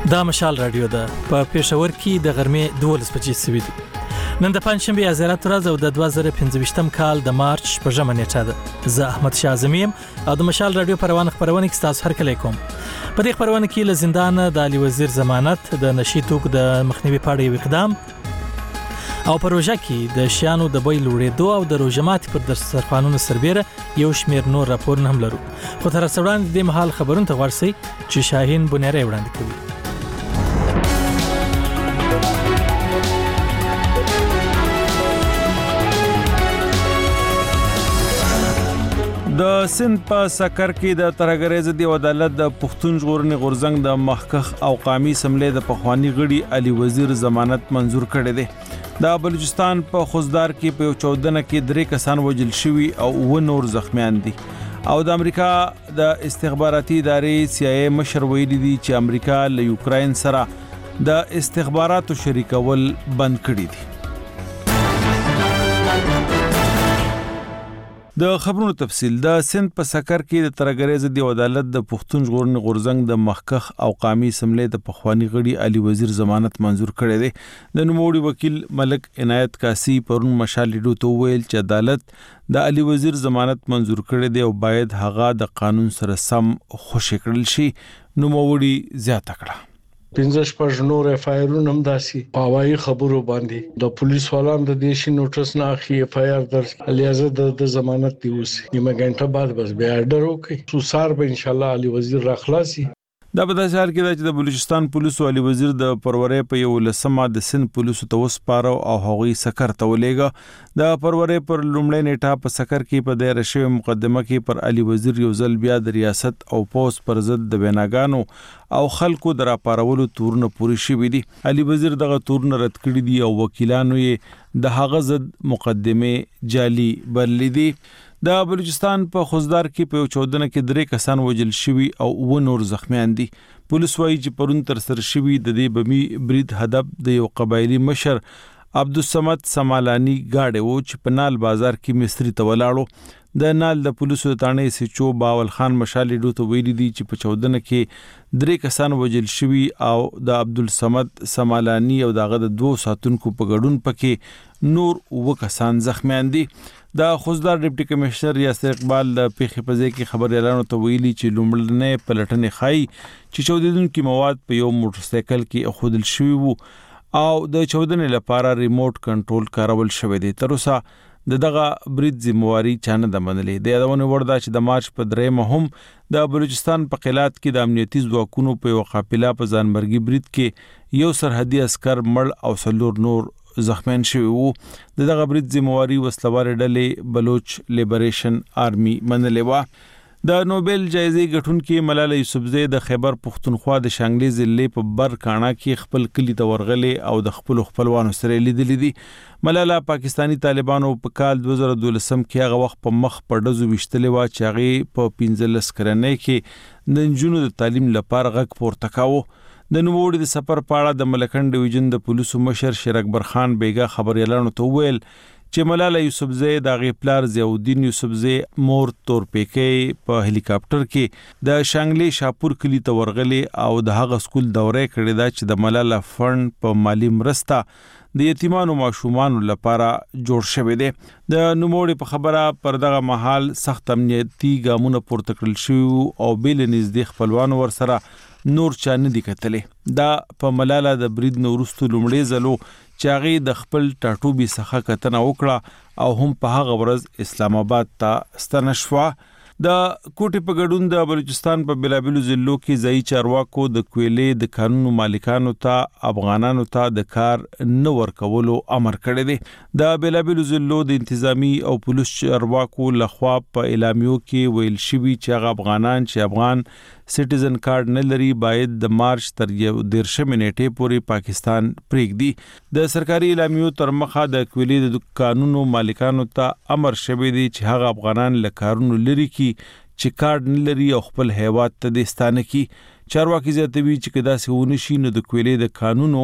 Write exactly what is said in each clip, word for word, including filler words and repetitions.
دا مشال رادیو ده په پېښور کې د غرمې دولس بجې سوي دي. نن د پنځشنبې ازيرات ورځ او د دوه زره پنځه کال د مارچ شپږمه نیټه ده. زه احمد شاه اعظمي او د مشال رادیو پروانه خبرونه کې تاسو هر کله کوم. په دې خبرونه کې له زندان د علي وزیر ضمانت د نشي توک د مخنیوي په اړه اقدام او پروژه کې د شیانو د بیل وړېدو او د روجمات پر دسترخوانونو سربېره یو شمېر نور راپورونه هم لرو. خو تر څو وړاندې د مهال خبرونه ته ورسئ چې شاهین بنيري وړاندې کوي. د سند په سکر کې د ترهګریز دی عدالت د پښتون ژغورنې غورځنګ د مخکخ او قومي سملې د پخوانی غړي علي وزیر ضمانت منزور کړی دی. د بلوچستان په خوزدار کې په چودنه کې درې کسان وژل شوي او و نور زخمیان دي او د امریکا د استخباراتي ادارې سی آی ای مشر ویلي دي چې امریکا له یوکرين سره د استخباراتو شریکول بند کړی دي. د خبرونو تفصیل د سند په سکر کې د ترهګریز دی عدالت د پښتون ژغورنې غورځنګ د مخکخ او قومي سملې د پخوانی غړي علي وزیر ضمانت منزور کړی دی. د نوموړي وکیل ملک عنایت کاسی پرون مشال لیډو ته ویل چې عدالت د علي وزیر ضمانت منزور کړی دی او باید هغه د قانون سره سم خوشی کړل شي. نوموړي زیاته کړه پنځه شپږ نور اف آی آرونه هم داسي پاوایي خبرو باندې د پولیس والان د دیشي نوټس نه اخی اف آی آر درج الیازه د ضمانت دی اوس نیمه غنټه بعد بس بیا آرډر وکي سو سار به ان شاء الله علي وزیر راخلاصي. دا په داسې حال کې چې د بلوچستان پولیسو علي وزیر د پرورې په یو لسمه د سند پولیسو ته وسپاره او هغوی سکر ته ولېږه. د پرورې پر لومړۍ نیټه په سکر کې په دایره شوی مقدمه کې پر علي وزیر یو ځل بیا د ریاست او پوس پر ضد د بیناګانو او خلکو د راپارولو تورونه پوری شوي دي. علي وزیر دغه تورونه رد کړي دي او وکیلانو یې د هغه ضد مقدمه جعلي بللي دي. د بلوچستان په خوزدار کې په چودنه کې درې کسان وژل شوي او و نور زخمیان دي. پولیس وایي چې پرون تر سره شوي د دې بمی برید هدف د یو قبایلی مشر عبدالصمد سمالانی گاډي و چې په نال بازار کې مستری ته ولاړو. د نال د پولیسو تانه سچو باول خان مشالي ډو ته ویلي دي چې په چودنه کې درې کسان وژل شوي او د عبدالصمد سمالانی او دغه د دوه ساتونکو په ګډون پکې نور و کسان زخمیان دي. د خوزدار ډیپټي کمشنر یاسر اقبال د پیښې په ځای کې خبر اعلان ته ویلي چې لومړنۍ پلټنې ښایي چې چودیدونکو مواد په یو موټر سایکل کې خودل شوي وو او د چودنې لپاره ریموټ کنټرول کارول شوی دی. تر اوسه د دغه برید ذمہواری چانه د منلې د یادونه ورده چې د مارچ په درېمه هم د بلوچستان په قلات کې د امنیتي ځواکونو په یو قافله په ځانمرګي برید کې یو سرحدي عسكر مړ او څلور نور زخمیان شوي وو. د دغه برید ذمہواری وسلوار ډلې بلوچ لیبریشن آرمي منلې و. د نوبل جایزې ګټونکې ملاله یوسفزۍ د خیبر پښتونخوا د شانګلې ضلع په بر کاڼا کې خپل کلی ته ورغلې او د خپل خپلوانو سره لیدلې دي. ملاله پاکستانی طالبانو په کال دوه زره دولسم کې هغه وخت په مخ په ډزو وشتلې و چې هغه په پنځلس کرنې کې د نجونو د تعلیم لپاره غږ پورته کاوه. د نوموړي د سفر په اړه د ملکن ډیویژن د پولیسو مشر شیر اکبر خان بیګا خبر اعلان ته ویل چې ملاله یوسفزۍ د غپلار ضیاءالدین یوسفزۍ مور تورپیکې په هلی کاپټر کې د شانګلې شاپور کلی ته ورغلې او د هغه سکول دورې کړې ده چې د ملاله فند په مالی مرسته د یتیمانو ماشومان لپاره جوړ شوی دی. د نوموړي په خبره پر دغه محل سخت امنیتي ګامونه پورته کړل شوي او بیل نږدې خپلوانو ورسره نور چا نه دي کتلې. دا په ملاله د برید نو وروسته لومړی ځلو چې هغه د خپل ټاټوبي څخه کتنه وکړه او هم په هغه ورځ اسلام آباد ته ستنه شوه. د کوټي په ګډون د بلوچستان په بلابلو ضلعو کې ځای چارواکو د کویلې د قانونو مالکانو ته افغانانو ته د کار نه ورکولو امر کړی دی. د بلابلو ضلعو د انتظامی او پولیس چارواکو لخوا په اعلامیو کې ویل شوی چې هغه افغانان چې افغان سټیزن کارت نه لري باید د مارچ تر دیرشمې نیټې پورې پاکستان پرېږدي. د سرکاري اعلامیو تر مخه د کویلې د قانونو مالکانو ته امر شوی دی چې هغه افغانان له کارونو لري کی چې کارت نه لري او خپل هیواد ته د ستانه کی. چارواکي زیاتوي چې کدا سهونه شي نو د کویلې د قانونو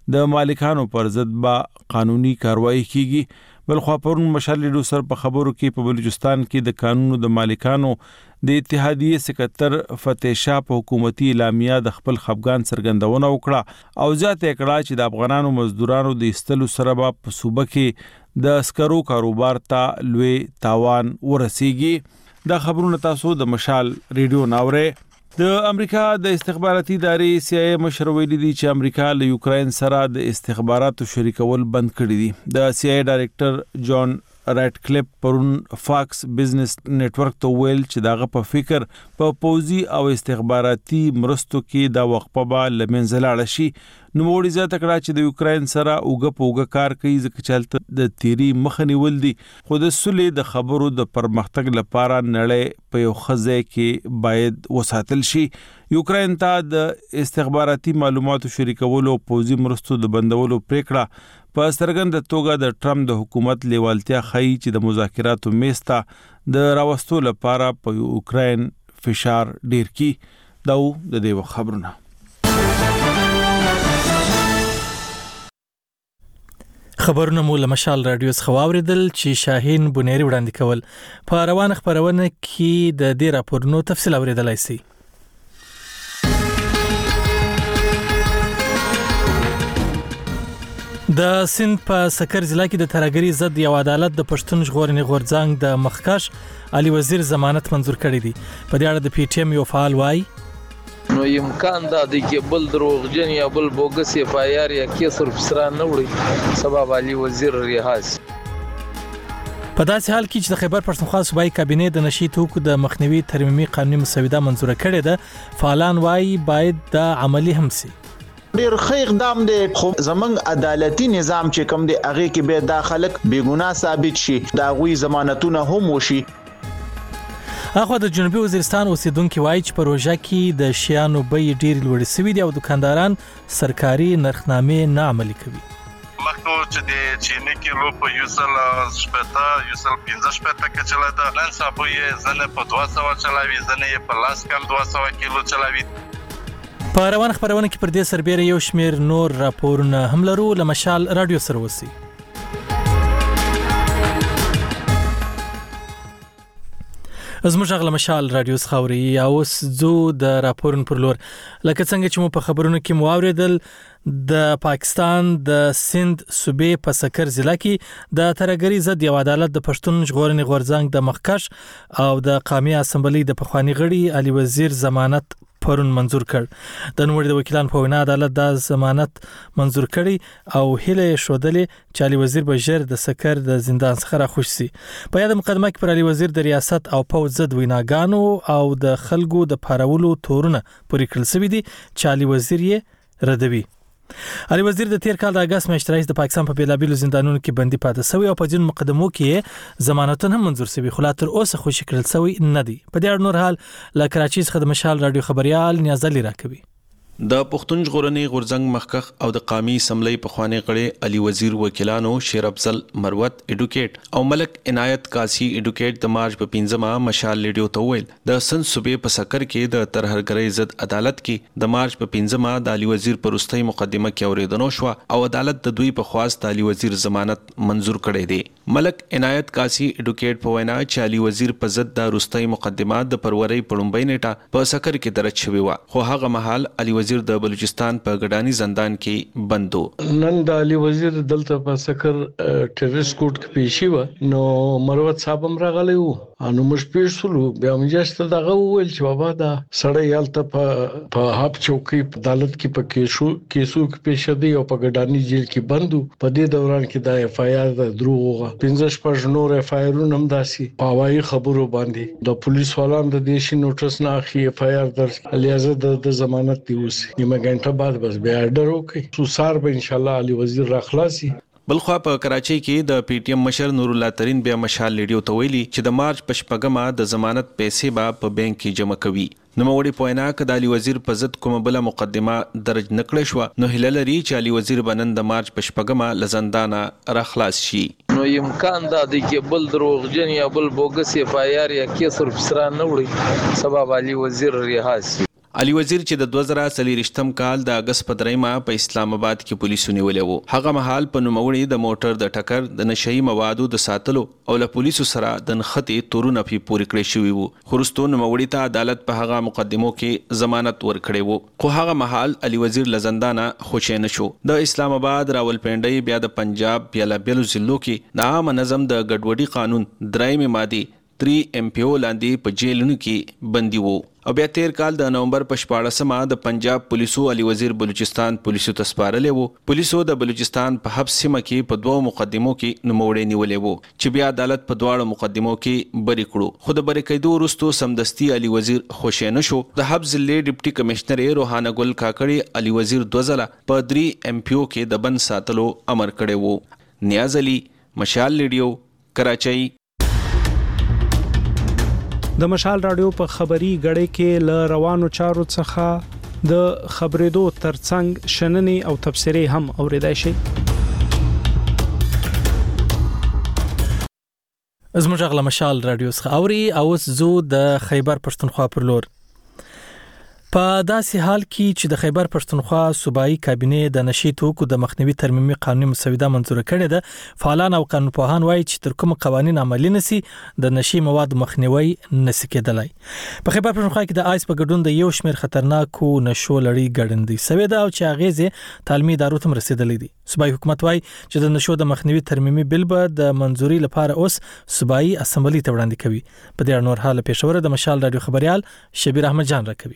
د مالکانو پر ضد با قانوني کاروایی کیږي. بلخوا پرون مشال لیډو سر په خبرو کې په بلوچستان کې د قانونو د مالکانو د اتحادیې سکتر فتح شاه په حکومتي اعلامیه د خپل خفګان څرګندونه وکړه او زیاته کړه چې د افغانانو مزدورانو د ایستلو سره په صوبه کې د اسکرو کاروبار ته لوی تاوان ورسیږي. دا خبرونه تاسو د مشال ریډیو ناوړه. د امریکا د استخباراتي ادارې سی آی ای مشر ویلي دی چې امریکا له یوکرين سره د استخباراتو شریکول بند کړی دي. د سی آی ای ډایریکټر جان رایټ کلیپ پرون فاکس بزنس نتورک ته ویل چې داغه په فکر په پوزي او استخباراتي مرستو کې دا وقفه به لمنځه لاړ شي. نو موړي ځات کړه چې د یوکرين سره اوګه پوګه کار کوي ځکه چې د تیری مخنی ول دي خو د سولې د خبرو د پرمختګ لپاره نړۍ په یو خزه کې باید وساتل شي. یوکرين ته د استخباراتي معلوماتو شریکولو پوزي مرستو د بندولو پریکړه په سترګند توګه د ټرمپ د حکومت لیوالتیا خای چې د مذاکراتو میستا د راوستو لپاره په یوکرين فشار ډیر کی. دا د دې خبرونه. خبرونه مو له مشال رادیو څخه واوریدل چې شاهین بنيري وړاندې کول. په روان خبرونه کې د دې راپورونو تفصیل اوریدلای شئ. د سند په سکر ضلع کې د ترهګرۍ ضد یو عدالت د پښتون ژغورنې غورځنګ د مخکښ علي وزیر ضمانت منزور کړی دی. په دې اړه د پی ټی ایم یو فعال وایي نو امکان دا دی چې بل دروغجن یا بل بوګس اف آی آر یا کیس ورپسره نه وړي سبب علي وزیر ریاض. په داسې حال کې چې د خیبر پښتونخوا صوبایي کابینې د نشي توکو د مخنیوي ترمیمي قانوني مسوده منزور کړې ده. فعالان وایي باید د عملی هم سي. ډیر ښه اقدام دی خو زمنګ عدالتي نظام چې کوم دی هغه کې به داخلك بیګناه ثابت شي دا غوي ضمانتونه هم وشي. اخو د جنوبي وزیرستان اوسیدونکو وایي چې پروژه کې د شیانو بیې ډیر لوړ شوي دي او دکانداران سرکاري نرخنامې نه عملي کوي. مخکې چې د چینی کیلو په یو سل شپږ یو سل پنځه شپږ کې چلاته نن سبا یې زنه په دوه سوه چلاوي زنه یې په لاس کم دوه سوه کیلو چلاوي. په روان خبرونه کې پر دې سربېره یو شمیر نور راپورونه هم لرو. له مشال رادیو سره وسی. زموږ غل مشال رادیو خاوري اوس زو د راپورن پر لور لکه څنګه چې مو په خبرونو کې مو اوریدل د پاکستان د سند صوبې په سکر ضلع کې د ترهګرۍ ضد یو عدالت د پښتون ژغورنې غورځنګ د مخکښ او د قومي اسمبلی د پخوانی غړي علي وزیر ضمانت پرون منزور کړ. د نوموړي د وکیلان په وینا عدالت د ضمانت منزور کړي او هله شودلې چې علي وزیر به ژر د سکر د زندان څخه راخوش شي. په یاد مقدمه کې پر علي وزیر د ریاست او پوځ ضد ویناګانو او د خلکو د پارولو تورونه پورې کړل شوی دي چې علي وزیر یې ردوي. علي وزیر د تیر کال د اگست میاشتې راهیسې د پاکستان په بیلابیلو زندانونو کې بندي پاتې شوی او په ځینو مقدمو کې ضمانتونه هم منزور شوی خو لا تر اوسه خوشی کړل شوی نه دی. په دې اړه نور حال له کراچۍ څخه د مشال رادیو خبريال نیاز علي راکوي. د پښتون ژغورنې غورځنګ مخکښ او د قومي اسمبلی پخوانی غړي علي وزیر وکیلانو شیر افضل مروت اډوکیټ او ملک عنایت قاسی اډوکیټ د مارچ په پنځمه مشال لیډیو ته ویل د سند صوبې په سکر کې د ترهګرۍ ضد عدالت کې د مارچ په پنځمه د علي وزیر پروستۍ مقدمه کې اوریدنه شو او عدالت د دوی په خواست علي وزیر ضمانت منزور کړی دی. ملک عنایت قاسی اډوکیټ په وینا چې علي وزیر په ضد د روستۍ مقدمه د فروری په لومبۍ نیټه په سکر کې درج شوی و خو هغه مهال علي وزیر د بلوچستان په ګډانی زندان کې بندو. نن د علي وزیر دلته په سکر ټیرریست کوټ کې پیشي و نو مروت صاحب هم راغلی وو انو مش پیښلو بیا مجسته دغه ویل چې بابا دا سړی یالته په په هاب چوکي عدالت کې په کیسو کیسو کې پیښ دی او په ګډانی جیل کې بندو. په دې دوران کې د اف آی آر د دروغه پنځه شپږ نور اف آی آر هم داسي پاوای خبرو باندې د پولیس والان د دیشي نوټس نه اخی اف آی آر درس الیازه د ضمانت دی اوس نیمه غنټه بعد بس بیا اډر وکي سوسار به ان شاء الله علي وزیر راخلاصي. بلخوا په کراچۍ کې د پی ټی ایم مشر نور الله ترين بیا مشال لیډیو ته ویلي چې د مارچ په شپږمه د ضمانت پیسې به په بانک کې جمع کوي. نو موړي پوینا ک د علي وزیر په ضد کومه بل مقدمه درج نکړې شو نو هله لري چې علي وزیر بنن د مارچ په شپږمه لزندانه راخلاص شي. نو امکان دا دی چې بل دروغجن یا بل بوګس اف آی آر یا کیس ورپسره نه وړي سبب علي وزیر ریاض. علي وزیر چې د دوه زره څلوېښتم کال د اگست په دریمه په اسلام آباد کې پولیسو نیولې وو. هغه مهال په نوموړي د موټر د ټکر د نشئی موادو د ساتلو او له پولیسو سره د نښتې تورونه پې پورې کړی شوي وو. خو وروستو نوموړي ته عدالت په هغه مقدمو کې ضمانت ورکړی وو، خو هغه مهال علي وزیر له زندانه خوشی نه شو. د اسلام آباد، راولپنډۍ، بیا د پنجاب بیلابیلو ضلعو کې د عامه نظم د ګډوډي قانون درېیمې مادې تری ایم پی او لاندې په جیلونو کې بندي وو. او بیا تیر کال د نومبر په شپاړسمه د پنجاب پولیسو علي وزیر بلوچستان پولیسو ته سپارلی وو. پولیسو د بلوچستان په حبس سیمه کې په دوو مقدمو کې نوموړی نیولې وو چې بیا عدالت په دواړو مقدمو کې بری کړو. خو د بری کېدو وروستو سمدستي علي وزیر خوشی نه شو. د حبس ضلع ډیپټي کمشنر روحانه ګل کاکړي علي وزیر دوه ځله په دري ایم پی او کې د بند ساتلو امر کړی وو. نیاز علي، مشال ریډیو، کراچۍ. د مشال رادیو په خبري غړې کې ل روانو چارو څخه د خبرېدو ترڅنګ شننې او تبصرې هم اوریدای شي. زموږ غلا مشال رادیو څخه اوري او زو د خیبر پښتونخوا پر لور. په داسې حال کې چې د خیبر پښتونخوا صوبایي کابینه د نشي توکو د مخنیوي ترمیمي قانوني مسوده منظور کړې ده، فعالان او قانونپوهان وایي چې تر کوم قوانين عملي نشي د نشي مواد مخنیوي نشي کېدلای. په خیبر پښتونخوا کې د آیس په ګډون د یو شمېر خطرناکو نشو لړۍ ګړندې سوي ده او چې اغیزه تعلیمي ادارو ته رسیدلې دي. صوبایي حکومت وایي چې د نشو د مخنیوي ترمیمي بل به د منځوري لپاره اوس صوبایي اسمبلی ته وړاندې کوي. په دې نور حال پېښور د مشال رادیو خبريال شبیر احمد جان راکوي.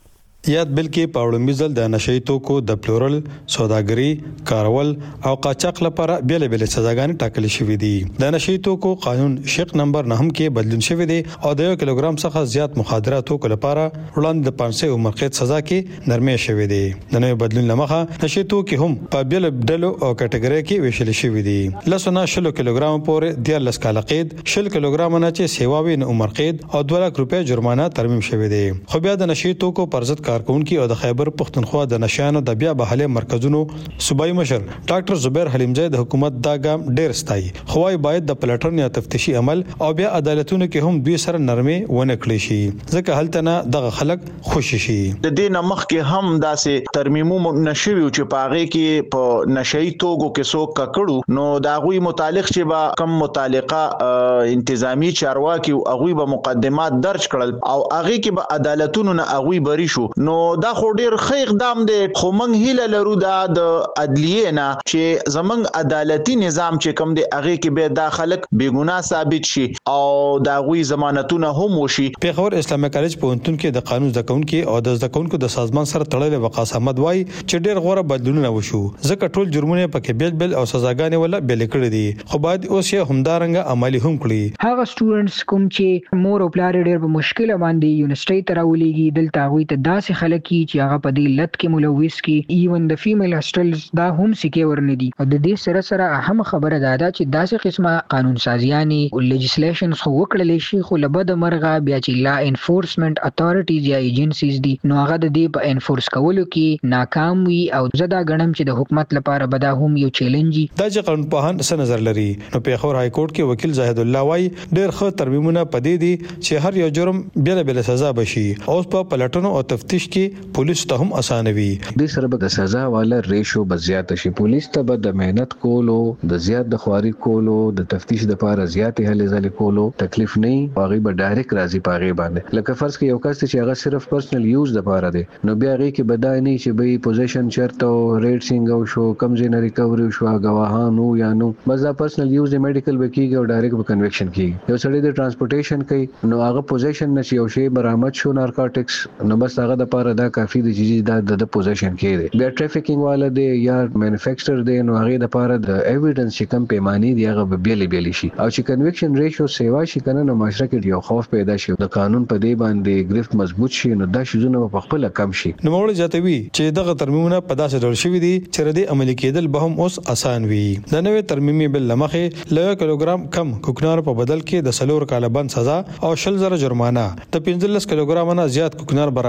یاد بل کې پاوړمي ځل د نشئی توکو د پلورل، سوداګري، کارول او قاچاق لپاره بیل بیل سزاګانې ټاکل شوې دي. د نشئی توکو قانون شق نمبر نه هم کې بدلون شوی دی او د یو کیلوګرام څخه زیات مخدره توکو لپاره وړاندې د پانسه عمر قید سزا کې نرمي شوې دي. د نوې بدلون لمخه نشئی توکي هم په بیل ډلو او کټګوري کې ویشل شوی دي. لسونه شل کیلوګرام پورې د لس کال قید، شل کیلوګرام نه چې سیواوي نه عمر قید او دوه لک روپۍ جرمانه ترمیم شوی دی. خو بیا د نشئی توکو پر ضد کارکونکو او د خیبر پښتونخوا د نشانو د بیا بحاله مرکزونو صوبایي مشر ډاکټر زبیر حلیمزی د حکومت دا ګام ډیر ستایي. خوای باید د پلټن یا تفتیشي عمل او بیا عدالتونو کې هم دوی سره نرمي ونه کړی شي، ځکه هلته نه دغه خلک خوشي شي. د دې نمخ کې هم داسې ترمیمو نشوي چې پاغه کې په نشئی توګو کې څوک ککړو نو دا غوي متعلق چې با کم متعلقه انتظامی چارواکي او غوي به مقدمات درج کړل او هغه کې به عدالتونو نه غوي بری شو. نو دا خو ډیر ښه اقدام دی، خو موږ هیله لرو دا د عدلیه نه چې زمنګ عدالتي نظام چې کوم دی هغه کې به دا خلک بیګناه ثابت شي او دا غوي ضمانتونه هم وشي. پیښور اسلامي کالج پوهنتون کې د قانون زده کوونکو او د زده کوونکو د سازمان سره تړلې وقاص احمد وای چې ډیر غوړه بدلونونه وشو، ځکه ټول جرمونه پکې بیل بیل او سزاګانې ولا بیل کړې دي، خو باید اوس یې همدارنګه عملی هم کړي. هغه سټوډنټس کوم چې مور او پلار ډیر په مشکل باندې یونیورسيټي ته راولېږي دلته غوي ته داسې خلک چې هغه په دې لټ کې ملوث کی ایون د فیمیل هاستلز دا هم سکیور نه دي. او د دې سره سره اهم خبره ده چې داسې قسمه قانون سازیانه او لیجسلیشن خو وکړل شي، خو لبد مرغه بیا چې لا انفورسمنت اتھارټیز یا ایجنسیز دي نو هغه د دې په انفورس کولو کې ناکام وي او زدا غنم چې د حکومت لپاره بدا هم یو چیلنج دی. دا چې قانون په هان څه نظر لري نو پیښور های کورټ کې وکیل زاهد الله وای ډېر ښه ترمیمونه پدې دي چې هر یو جرم بیل بیل سزا بشي او په پلټنو او تفتیش کې پولیس ته هم اسانه وي. د سره به د سزا والا ریشو بزیات شي، پولیس ته به د مهنت کولو د زیات د خواري کولو د تفتیش د لپاره زیات هلې ځلې کولو تکلیف نه هغه به ډایرکټ راځي پاغه باندې. لکه فرض کې یو کس چې هغه صرف پرسنل یوز د لپاره دی نو بیا هغه کې بدای نه چې به پوزیشن چرته ریډ سینګ او شو کم زین ریکوري شو غواهانو یا نو بس دا پرسنل یوز د میډیکل وکیږي او ډایرکټ به کنویکشن کیږي. یو سړی د ترانسپورټیشن کوي نو هغه پوزیشن نشي او شی برآمد شو نارکوټکس نو بس هغه د لپاره دا کافي دی چې دا د پوزیشن کې دی. بیا ټریفیکینګ والا دی یا مینوفیکچرر دی نو هغه د لپاره د ایویډنس چې کم پیمانی دی هغه به بیل بیل شي او چې کنویکشن ریشو سیوا شي کنه نو معاشره کې یو خوف پیدا شي د قانون په دی باندې گرفت مضبوط شي نو دا شیزونه په خپل کم شي. نو موږ جاتوي چې دغه ترمیمونه په داسې ډول شوي دي چې ردی عملي کېدل به هم اوس آسان وي. د نوې ترمیمي بل لمخې له کیلوګرام کم کوکنار په بدل کې د سلور کال بند سزا او شل زره جرمانه د پنځلس کیلوګرام نه زیات کوکنار برآمد کولو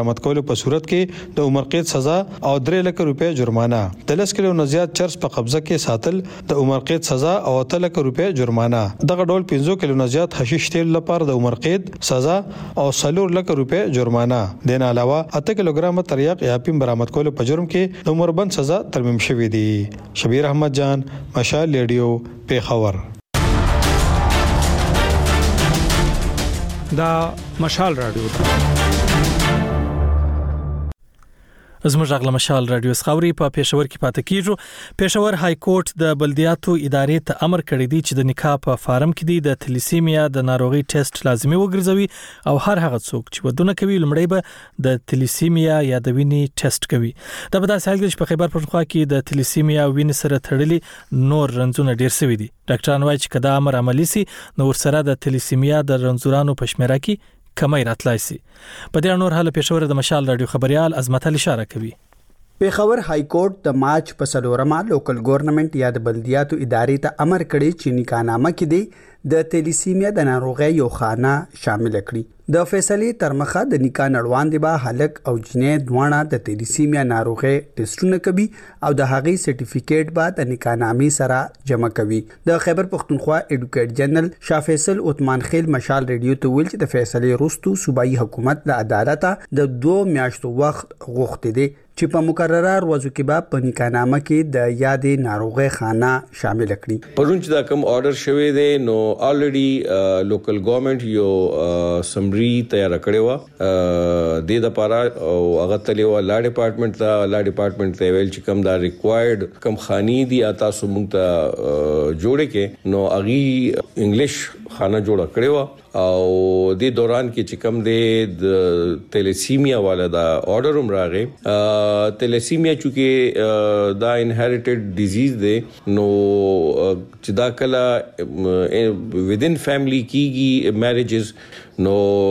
په صورت کې د عمر قید سزا او درې لک روپۍ جرمانه، د لس کیلو نه زیات چرس په قبضه کې ساتل د عمر قید سزا او اتل لک روپۍ جرمانه، دغه ډول پنځه کیلو نه زیات حشیش تیل لپاره د عمر قید سزا او څلور لک روپۍ جرمانه. د نه علاوه اته کیلوګرام تریاق یا افیم برآمد کولو په جرم کې د عمر بند سزا ترمیم شوې دي. شبیر احمد جان، مشال ریډیو، پیښور. دا مشال رادیو ده. زموږ غږ مشال رادیو سخاوري په پېښور کې پاتې کیږو. پېښور های کورټ د بلدیاتو ادارې ته امر کړی دی چې د نکاح په فارم کې دی د تلیسیمیا د ناروغي ټیسټ لازمي وګرځوي او هر هغه څوک چې ودونه کوي لمړی به د تلیسیمیا یا د وینې ټیسټ کوي. دا په داسې حال کې چې په خیبر پښتونخوا کې د تلیسیمیا وینې سره تړلي نور رنځونه ډیر شوي دي. ډاکټران وايي چې کدا امر عملی سي نو ورسره د تلیسیمیا د رنځورانو په شمیره کې کمی راتلای سي. په دې نور حاله پېښور د مشال رادیو خبريال عظمت علي اشاره کوي. پیښور های کورټ د مارچ په څلورمه لوکل ګورنمنت یا د بلدیاتو ادارې ته امر کړی چې نکاحنامه کې دی د تلیسیمیا د ناروغۍ یو خانه شامل کړي. د فیصلې تر مخه د نکاح نړوان دی به هلک او جنې دوانه د تلیسیمیا ناروغۍ ټیسټونه کوي او د هغې سرټیفیکیټ به د نکاحنامې سره جمع کوي. د خیبر پښتونخوا ایډوکیټ جنرال شاه فیصل عثمان خیل مشال ریډیو ته ویل چې د فیصلې وروسته صوبایي حکومت د عدالت د دوه میاشتو وخت غوښتي دي چې په مقرره ورځو کې به په نکاحنامه کې د یادې ناروغۍ خانه شامل کړي. پرون چې دا کوم آرډر شوی دی نو الریډي لوکل ګورنمنت یو سمری تیار کړی و د د لپاره او هغه تللی و لا ډپارټمنټ ته لا ډپارټمنټ ته ویل چې کوم دا ریکوایرډ کوم خاني دي تاسو موږ ته جوړه کې نو اغي انګلیش خانه جوړه کړی و او د دوران کې چې کوم د تلیسیمیا والا دا آرډر هم راغی. تلیسیمیا چونکه دا انهریټډ ډیزیز دی نو چې دا کله ودین فیملی کیږي میریجز نو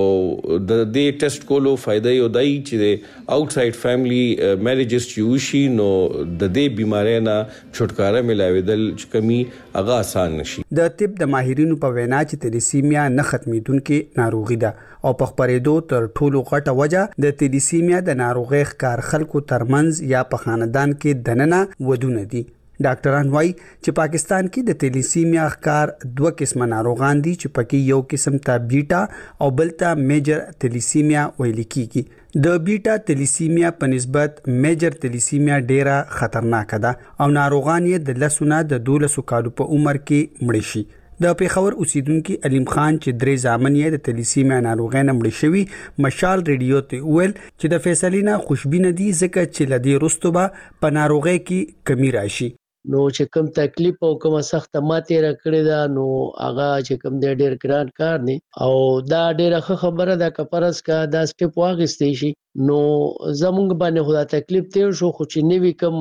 د دې ټیسټ کولو فائدہ یو دی چې آوټساید فیملی میریجز چې وشي نو د دې بیماری نه چھټکارا ملاویدل چې کمی هغه آسان نشي. د طب د ماهرینو په وینا چې تلیسیمیا نه ختمیدونکې ناروغي ده او په خپرېدو تر ټولو غټه وجه د تلیسیمیا د ناروغۍ ښکار خلکو ترمنځ یا په خاندان کې دننه ودونه دي. ډاکټران وايي چې پاکستان کې د تلیسیمیا ښکار دوه قسمه ناروغان دي چې پکې یو قسم ته بیټا او بل ته میجر تلیسیمیا ویل کیږي. د بیټا تلیسیمیا په نسبت میجر تلیسیمیا ډیره خطرناک ده او ناروغان یې د لسونه د دولسو کالو په عمر کې مړ شي. د پیښور اوسیدونکو علیم خان چې درې ځامن یې د تلیسیمیا ناروغۍ نه مړ شوي مشال ریډیو ته ویل چې د فیصلینا خوشبینه دي ځکه چې لدی رستو به په ناروغۍ کې کمی راشي. نو چې کوم تکلیف او کوم سخت ماته را کړی دا نو هغه چې کوم د ډیر ګران کار دی او دا ډیره خبره ده کپرس کا دا سټپ واغستې شي نو زمونږ باندې خدا تکلیف تیر شو خو چې نوی کوم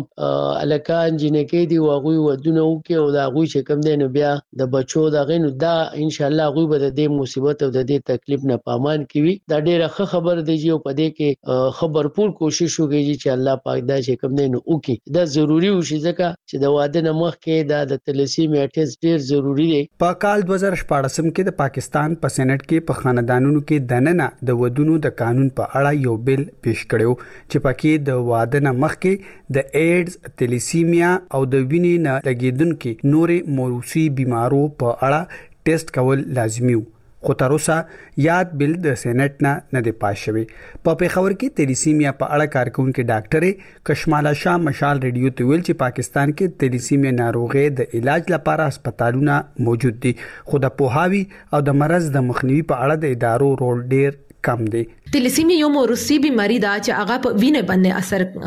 الکان جنکې دی واغوي ودونه وکي او دا غوي چې کوم دی نو بیا د بچو دا غینو دا ان شاء الله غوي به د دې مصیبت او د دې تکلیف نه پامان کوي. دا ډیره خبر دی چې په دې کې خبرپور کوشش وکړي چې الله پاک دا چې کوم دی نو وکي دا ضروری وشي ځکه چې د واده نه مخکې دا د تلیسیمیا ټیسټ ډیر ضروری دی. په کال دوه زره شپږ کې د پاکستان په سېنات کې په خاندانونو کې دننه د ودونو د قانون په اړه یو بل پیش کړو چې پکې د واده نه مخکې د ایډز تلیسیمیا او د وینې نه لګیدونکو نورې موروثي بیمارو په اړه ټیسټ کول لازمي وو. خو تر اوسه یاد بل د سېنات نه نه دی پاس شوی. په پیښور کې تلیسیمیا په اړه کارکونکو ډاکټر کشمالا شاه مشال ریډیو ته ویل چې پاکستان کې تلیسیمیا ناروغي د علاج لپاره هسپتالونه موجود دي خو د پوهاوی او د مرز د مخنیوي په اړه د ادارو رول ډیر کم دی. تلیسیمیا یو موروثي بیماری ده چې هغه په وینې باندې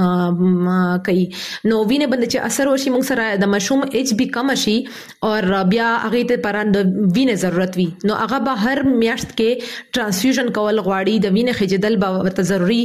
اثر کوي. نو وینې باندې چې اثر وشي موږ سره د مشوم ایچ بی کم شي او بیا هغه ته پران د وینې ضرورت وي نو هغه به هر میاشت کې ترانسفیوژن کول غواړي د وینې خجدل به ورته ضروري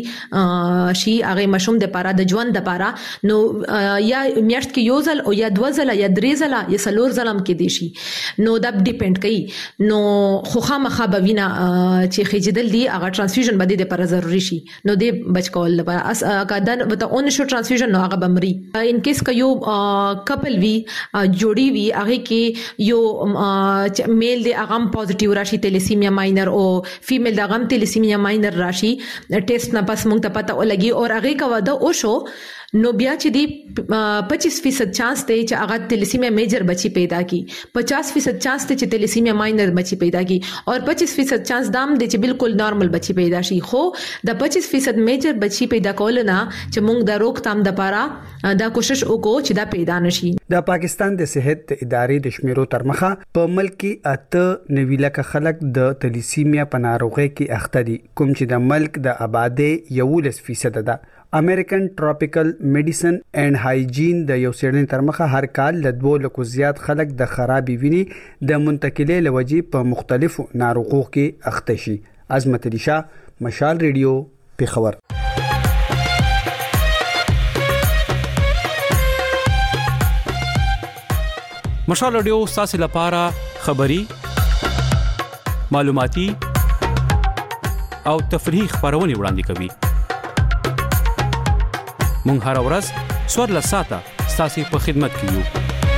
شي هغه مشوم د پاره د ژوند د پاره نو یا میاشت کې یو ځل او یا دوه ځله یا درې ځله یا څلور ځله هم کې دي شي نو دا ډیپند کوي. نو خو خامخا به وینه چې خجدل دي هغه ترانسفیوژن باندې د پر ضروری شي نو د بچ کول لپاره کدن وته اون شو ترانسفیوژن نو هغه بمري ان کیس ک یو کپل وی جوړی وی هغه کې یو میل د اغم پوزټیو راشي تلیسیمیا ماینر او فیمیل د اغم تلیسیمیا ماینر راشي ټیسټ نه پس مونږ ته پته ولګي او هغه کا ودا او شو نو بیا چې دی پچیس فیصد چانس ته چې هغه تلیسیمیا میجر بچی پیدا کی پچاس فیصد چانس ته چې تلیسیمیا ماینر بچی پیدا کی او پچیس فیصد چانس دام دی چې بالکل نارمل بچی پیدا شي خو د پچیس فیصد میجر بچی پیدا کول نه چې مونږ د روکتام د پاره دا کوشش وکړو چې دا پیدا نشي. د پاکستان د صحت ادارې د شمیرو تر مخه په ملک کې اته نویلکه خلک د تلیسیمیا په ناروغي کې اخته دي کوم چې د ملک د آبادی یولس فیصد ده. امریکن ټراپیکل میډیسن اینڈ هایجین د یو سیړنې تر مخه هر کال ل دوه لکو زیات خلک د خرابې ویني د منتقلې لوجي په مختلفو ناروغو کې اخته شي. عظمت علي شاه مشال ریډیو پیښور. مشال ریډیو تاسو لپاره خبري معلوماتي او تفریحي خبرونه وړاندې کوي. مونږ هر ورځ سور لساته ستاسو په خدمت کې یو.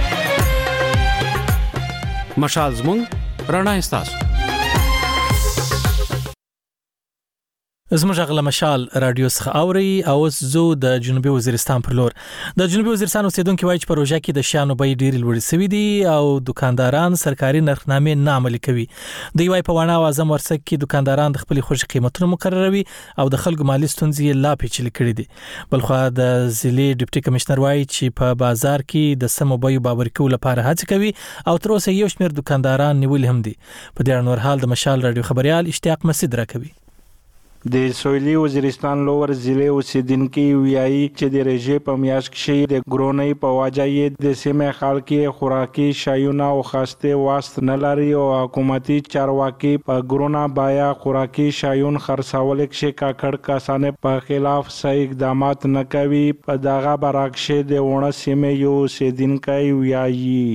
مشال زموږ رڼا ستاسو. زموږ غل مشال رادیو څخه اوري او زو د جنوبي وزیرستان پر لور د جنوبي وزیرستان اوسیدونکو وایي چې پروژه کې د شیانو بیې ډېرې لوړې شوې دي او دکانداران سرکاري نرخنامې نه عملي کوي. دوی وايي په وانه اعظم ورسک کې دکانداران د خپل خوشي قیمتونو مقرروي او د خلکو مالی ستونزې لا پیچلې کړې دي. بلخو د ضلع ډیپټي کمشنر وايي چې په بازار کې د سمو بیو باور کول لپاره هڅه کوي او تر اوسه یو شمېر دکانداران نیول هم دي. په دې اړه نور حال د مشال رادیو خبريال اشتیاق مسعود راکوي. د سویلي وزیرستان لوور ضلع اوسیدونکو ویایي چې د رژې په میاشت کې د ګرونۍ په وجه یې د سیمې خلک خوراکي شایونه او خاسته واست نه لري او حکومتي چارواکي په ګرونا بایا خوراکي شایون خرڅول کې کاکړ کسانه په خلاف صحیح اقدامات نه کوي. په دغه برعکس د ونه سیمې یو اوسیدونکو ویایي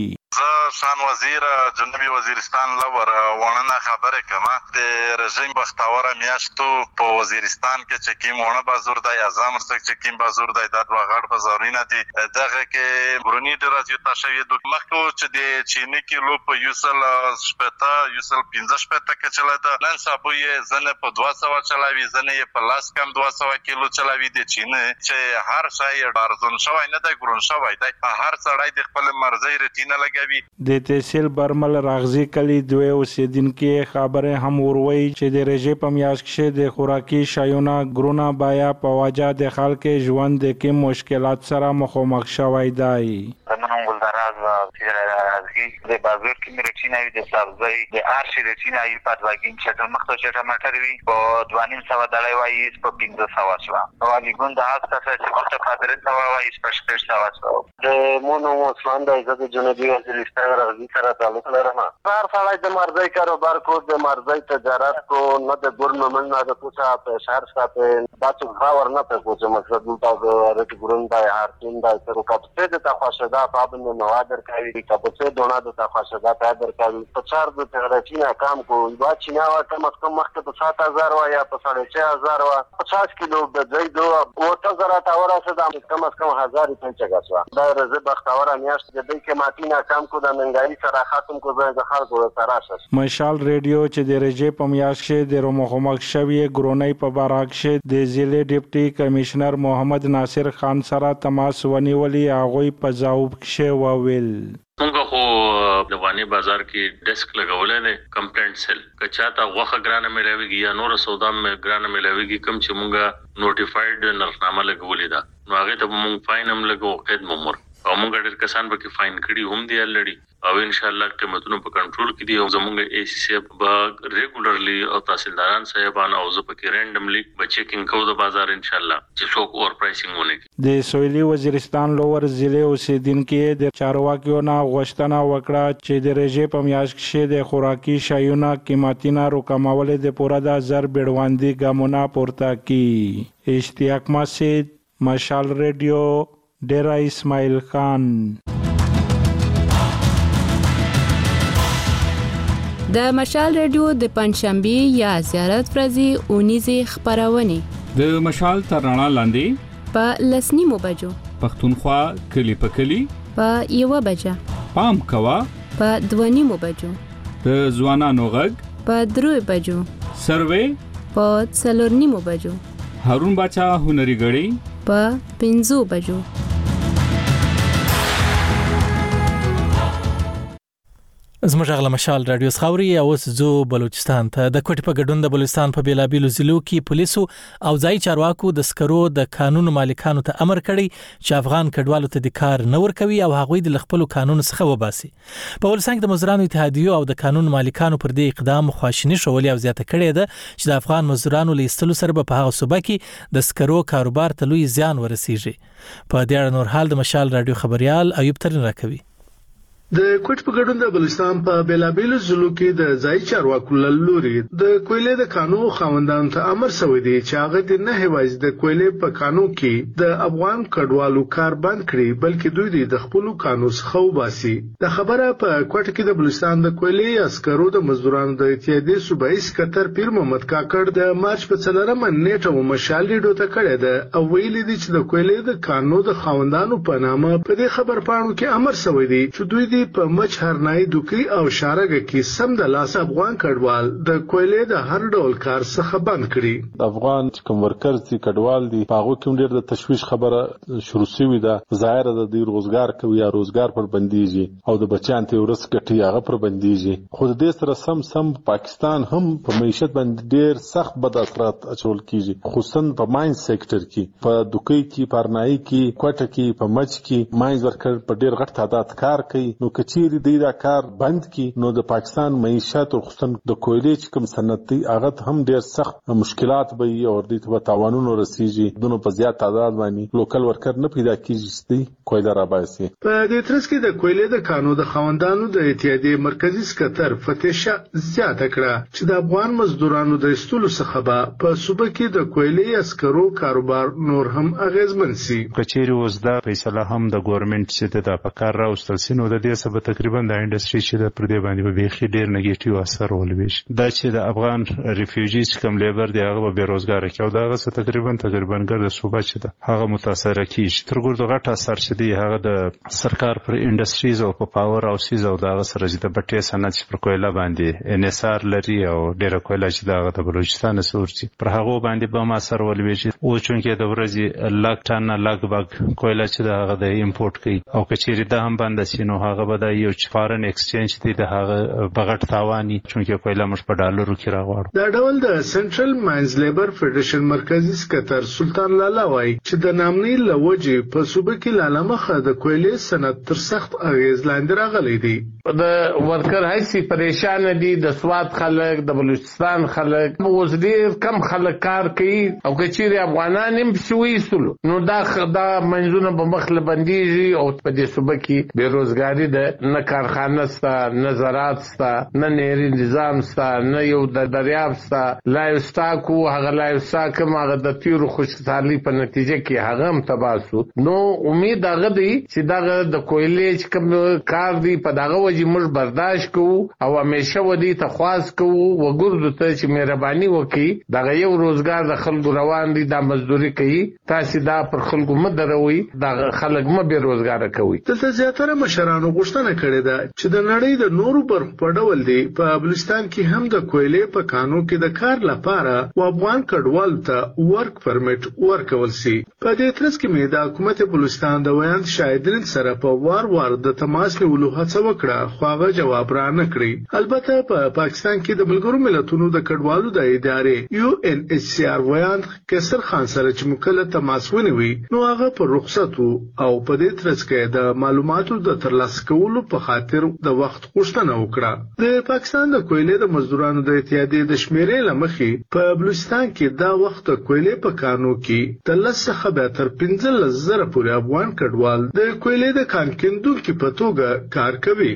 شان وزیر جنوبي وزیرستان لور ونه خبره کما د رژیم بختاوره میاشتو په وزیرستان کې چې کیم ونه بازور د اعظم ورڅ چې کیم بازور د داد وغړ بازارینه دي دغه کې برونی درازیو تاسو د مخکو چې د چینی کیلو په یوسل شپتا یوسل پنځه شپتا کې چلاته نن صابوی زنه په دوه سوه چلاوي زنه په لاس کم دوه سوه کیلو چلاوي د چینه چې هر شای ارزون شوی نه د ګرون شوی دی هر سړی د خپل مرزي رټینه لګوي. د تحصیل برمل راغزي کلی دوی اوسیدونکو خبره هم وروي چې د رژې په میاشت کې د خوراکي شایونه ګرونا بایا په وجه د خلکو ژوند کې مشکلات سره مخامخ شوی دی. نن ولدراز راځي د بازار کې مرچینه وي د سبزی د ارشي رچینه وي په واګین چې د مخته چې ټماټر وي په دوه نیم سوه ډالۍ وایي په پنځه سوه شو او الیګون د هغه څه چې مخته په درې سوه وایي په شپږ سوه شو. د مونو مسلمان د عزت جنوبي وزیرستان راځي سره تعلق لرم. هر سړی د مرزي کاروبار کو د مرزي تجارت کو نه د ګورنمنت نه د پوسا په شهر ساته دا څه خبر نه په کوم مقصد د رټ ګورن د هر تیم د تر کاپته د تخصصه پابند نوادر کوي کاپته دونه د تخصصه پادر کوي په چار د تغرچینه کام کو وا چینا وا کم از کم مخکې په سات هزار وا یا په ساڑھے چھ هزار وا پچاس کیلو د زید او تزرا تاوره صدا کم از کم هزار پنځه غسوا دا رزه بختاوره میاشت د دې کې ماتینا کام کو د منګای سره ختم کو زه د خلکو تراشه. مشال ریډیو چې د رژې په میاشت کې د رومخمخ شوی ګرونۍ په برعکس د ضلع ډیپټي کمشنر محمد ناصر خان سره تماس ونیولي هغه په جواب کې وویل موږ خو د وانی بازار کې ډیسک لګولې ده کمپلینټ سیل کچاته غوخه ګرانه ملويږي یا نور سودا مې ګرانه ملويږي کم چې موږ نوټیفایډ نرخنامه لګولې ده نو هغه ته موږ فاین هم لګو قید ممر او موږ ډېر کسان به کې فاین کړي هم دی الریډي او ان شاء الله قیمتونو په کنټرول کې دي او زموږ ای سی سی به ریګولرلی او تحصیلداران صاحبان او زه په کې رینډملی به چیکینګ کوو د بازار ان شاء الله چې څوک اور پرایسینګ ونه کوي. د سویلي وزیرستان لوور ضلع اوسیدونکو د چارواکیو نه غوښتنه وکړه چې د رژې په میاشت کې د خوراکي شایونو قیمتونه راکمول د پوره د زر بیړواندي ګامونه پورته کړي. اشتیاق مسعود مشال ریډیو ډیرا اسماعیل خان. د مشال رادیو د پنځشنبه یا زیارت ورځې اونیزه خبرونه د مشال ترانه لاندې په لسنی مو بجو پښتونخوا کلی په کلی په یو بجه پام کوا په دوانی مو بجو د ځوانانو غږ په دروي بجو سروې په څلورنی مو بجو هارون باچا هنري غړي په پنځو بجو زموږ غلا مشال رادیو خاوري او زو بلوچستان ته د کوټ په ګډون د بلوچستان په بیلابیلو ضلعو کې پولیسو او ځای چارواکو د سکرو د قانون مالکانو ته امر کړی چې افغان کډوالو ته د کار نه ورکوي او هغوی د خپل قانون څخه وباسي. په ولسنګ د مزدورانو اتحادیو او د قانون مالکانو پر دې اقدام خواشینی شولې او زیاته کړې ده چې د افغان مزدورانو لیستلو سره په هغه صوبه کې د سکرو کاروبار ته لوی زیان ورسیږي. په دې اړه نور حال د مشال رادیو خبريال ایوب ترين راکوي. د کوټ په ګډون د بلوچستان په بیلابیلو ضلعو کې د ځای چارواکو لوري د کویلې د قانون خاوندانو ته امر شوی دی چې هغه د نه هیوایز د کویلې په قانون کې د افغان کډوالو کار بند کړي بلکې دوی د خپل قانون څخه وباسي. د خبره په کوټ کې د بلوچستان د کویلې عسکرو د مزدورانو د اتحادیې صوبایي سکتر پیر محمد کاکړ د مارچ په څلورمه نیټه مشال ریډیو ته کړی ده او ویلي دي چې د کویلې د قانون د خاوندانو په نامه په دې خبر پاڼو کې امر شوی دی چې دوی په مچ هرنای دوکي او شارګه کې سم د لاس افغان کډوال د کویلې د هر ډول کار څخه بند کړي. افغان کوم ورکرز دي کډوال دي هغه کوم ډیر د تشویش خبره شروع شوې ده ظاهر ده د روزګار کوي یا روزګار پر بنديږي او د بچیان ته ورس کټي هغه پر بنديږي. خو د دې سره سم سم پاکستان هم په معیشت باندې ډیر سخت بد اثرات اچول کیږي خصوصا په ماین سېکټر کې په دوکي کې پرنای کې کوټه کې په مچ کې ماین ورکر په ډیر غټ تعداد کار کوي. نو کچیر دی دا کار بند کی نو د پاکستان معیشت او خصوصا د کویلې چې کوم صنعت دی هغه هم ډیر سخت مشکلات به او د ته تعاونونو رسیږي دونو په زیات تعداد باندې لوکل ورکر نه پیدا کیږي چې کویلې را باسي. په دې ترڅ کې د کویلې د قانون د خوندانو د اتحادیې مرکزی سکتر فتیشه زیاته کړه چې د افغان مزدورانو د استولو څخه به په صوبه کې د کویلې عسکرو کاروبار نور هم اغیزمن سي. کچېری اوس دا فیصله هم د ګورنمنت چې د پکار راوستل سينو د دې سبب تقریبا د انډستری چې د پردې باندې به بيخي ډیر نیگیټیو اثر ولوي. دا چې د افغان ریفیوجیز کم لیبر دی هغه به بیروزګار کی او دا هغه تقریبا تقریبا ګرځي صوبه چې ده هغه متاثر کیږي. ترګور د غټ اثر چې دی هغه د سرکار پر انډستریز او په پاور او سیز او دا سره چې د بټي صنعت پر کویلا باندې ان اس ار لري او ډیر کویلا چې دا د بلوچستان سورتي پر هغه باندې به ما سره ولوي او چونکې د ورځي لاک ټن لاک باګ کویلا چې دا هغه د امپورټ کوي او کچېری دا هم باندې سينو هغه به د یو فارن ایکسچینج دی د هغه بغټ تاواني چونکې کویلا مش په ډالرو کې راغواړو. دا ډول د سنټرل ماینز لیبر فدریشن مرکزی سکتر سلطان لالا وای چې د نامنۍ لوجې په صوبه کې لاله مخه د کویلې صنعت تر سخت اغیز لاندې راغلی دی. د ورکر هیڅ پریشان دي د سواد خلک د بلوچستان خلک اوس ډیر کم خلک کار کوي او کچېری افغانان هم شوي سلو نو دا دا منځونه په مخله بنديږي او په دې صوبه کې بیروزګاری ده نه کارخانه ستا نه زراعت ستا نه نهري نظام ستا نه یو د دریاب ستا لایو سټاکو هغه لایو سټاک هغه د تیرو خوشحالي په نتیجه کې هغه هم تباسو. نو امید هغه دی چې دغه د کویلې چې کوم کار دی په دغه وجه موږ برداشت کوو او همیشه ودی ته خواست کوو وګورو ته چې مهرباني وکړي دغه یو روزګار د خلکو روان دي د مزدوري کوي تاسو دا پر خلکو مدروي د خلک م به روزګار کوي. دلته زیاتره مشرانو غوښتنه کړې ده چې د نړۍ د نورو برخو په ډول دی په بلوچستان کې هم د کویلې په قانون کې د کار لپاره و افغان کډوال ته ورک پرمټ ورکول سي. په دې ترڅ کې مې د حکومت بلوچستان د ویاند شاهدین سره په وار وار د تماس نیولو هڅه وکړه خو هغه جواب را نه کړی. البته په پا پاکستان کې د ملګرو ملتونو د کډوالو د ادارې یو ان ایچ سی آر ویاند کسر خان سره چې مکله تماس ونیوي نو هغه په رخصت او په دې ترڅ کې د معلوماتو د ترلاسه کولو په خاطر د وخت غوښتنه وکړه. د پاکستان د کویلې د مزدورانو د اتحادیې د شمیرې لمخې په بلوچستان کې دا وخت د کویلې په قانون کې د لس څخه به تر پنځلس زره پورې افغان کډوال د کویلې د کان کیندونکو په توګه کار کوي.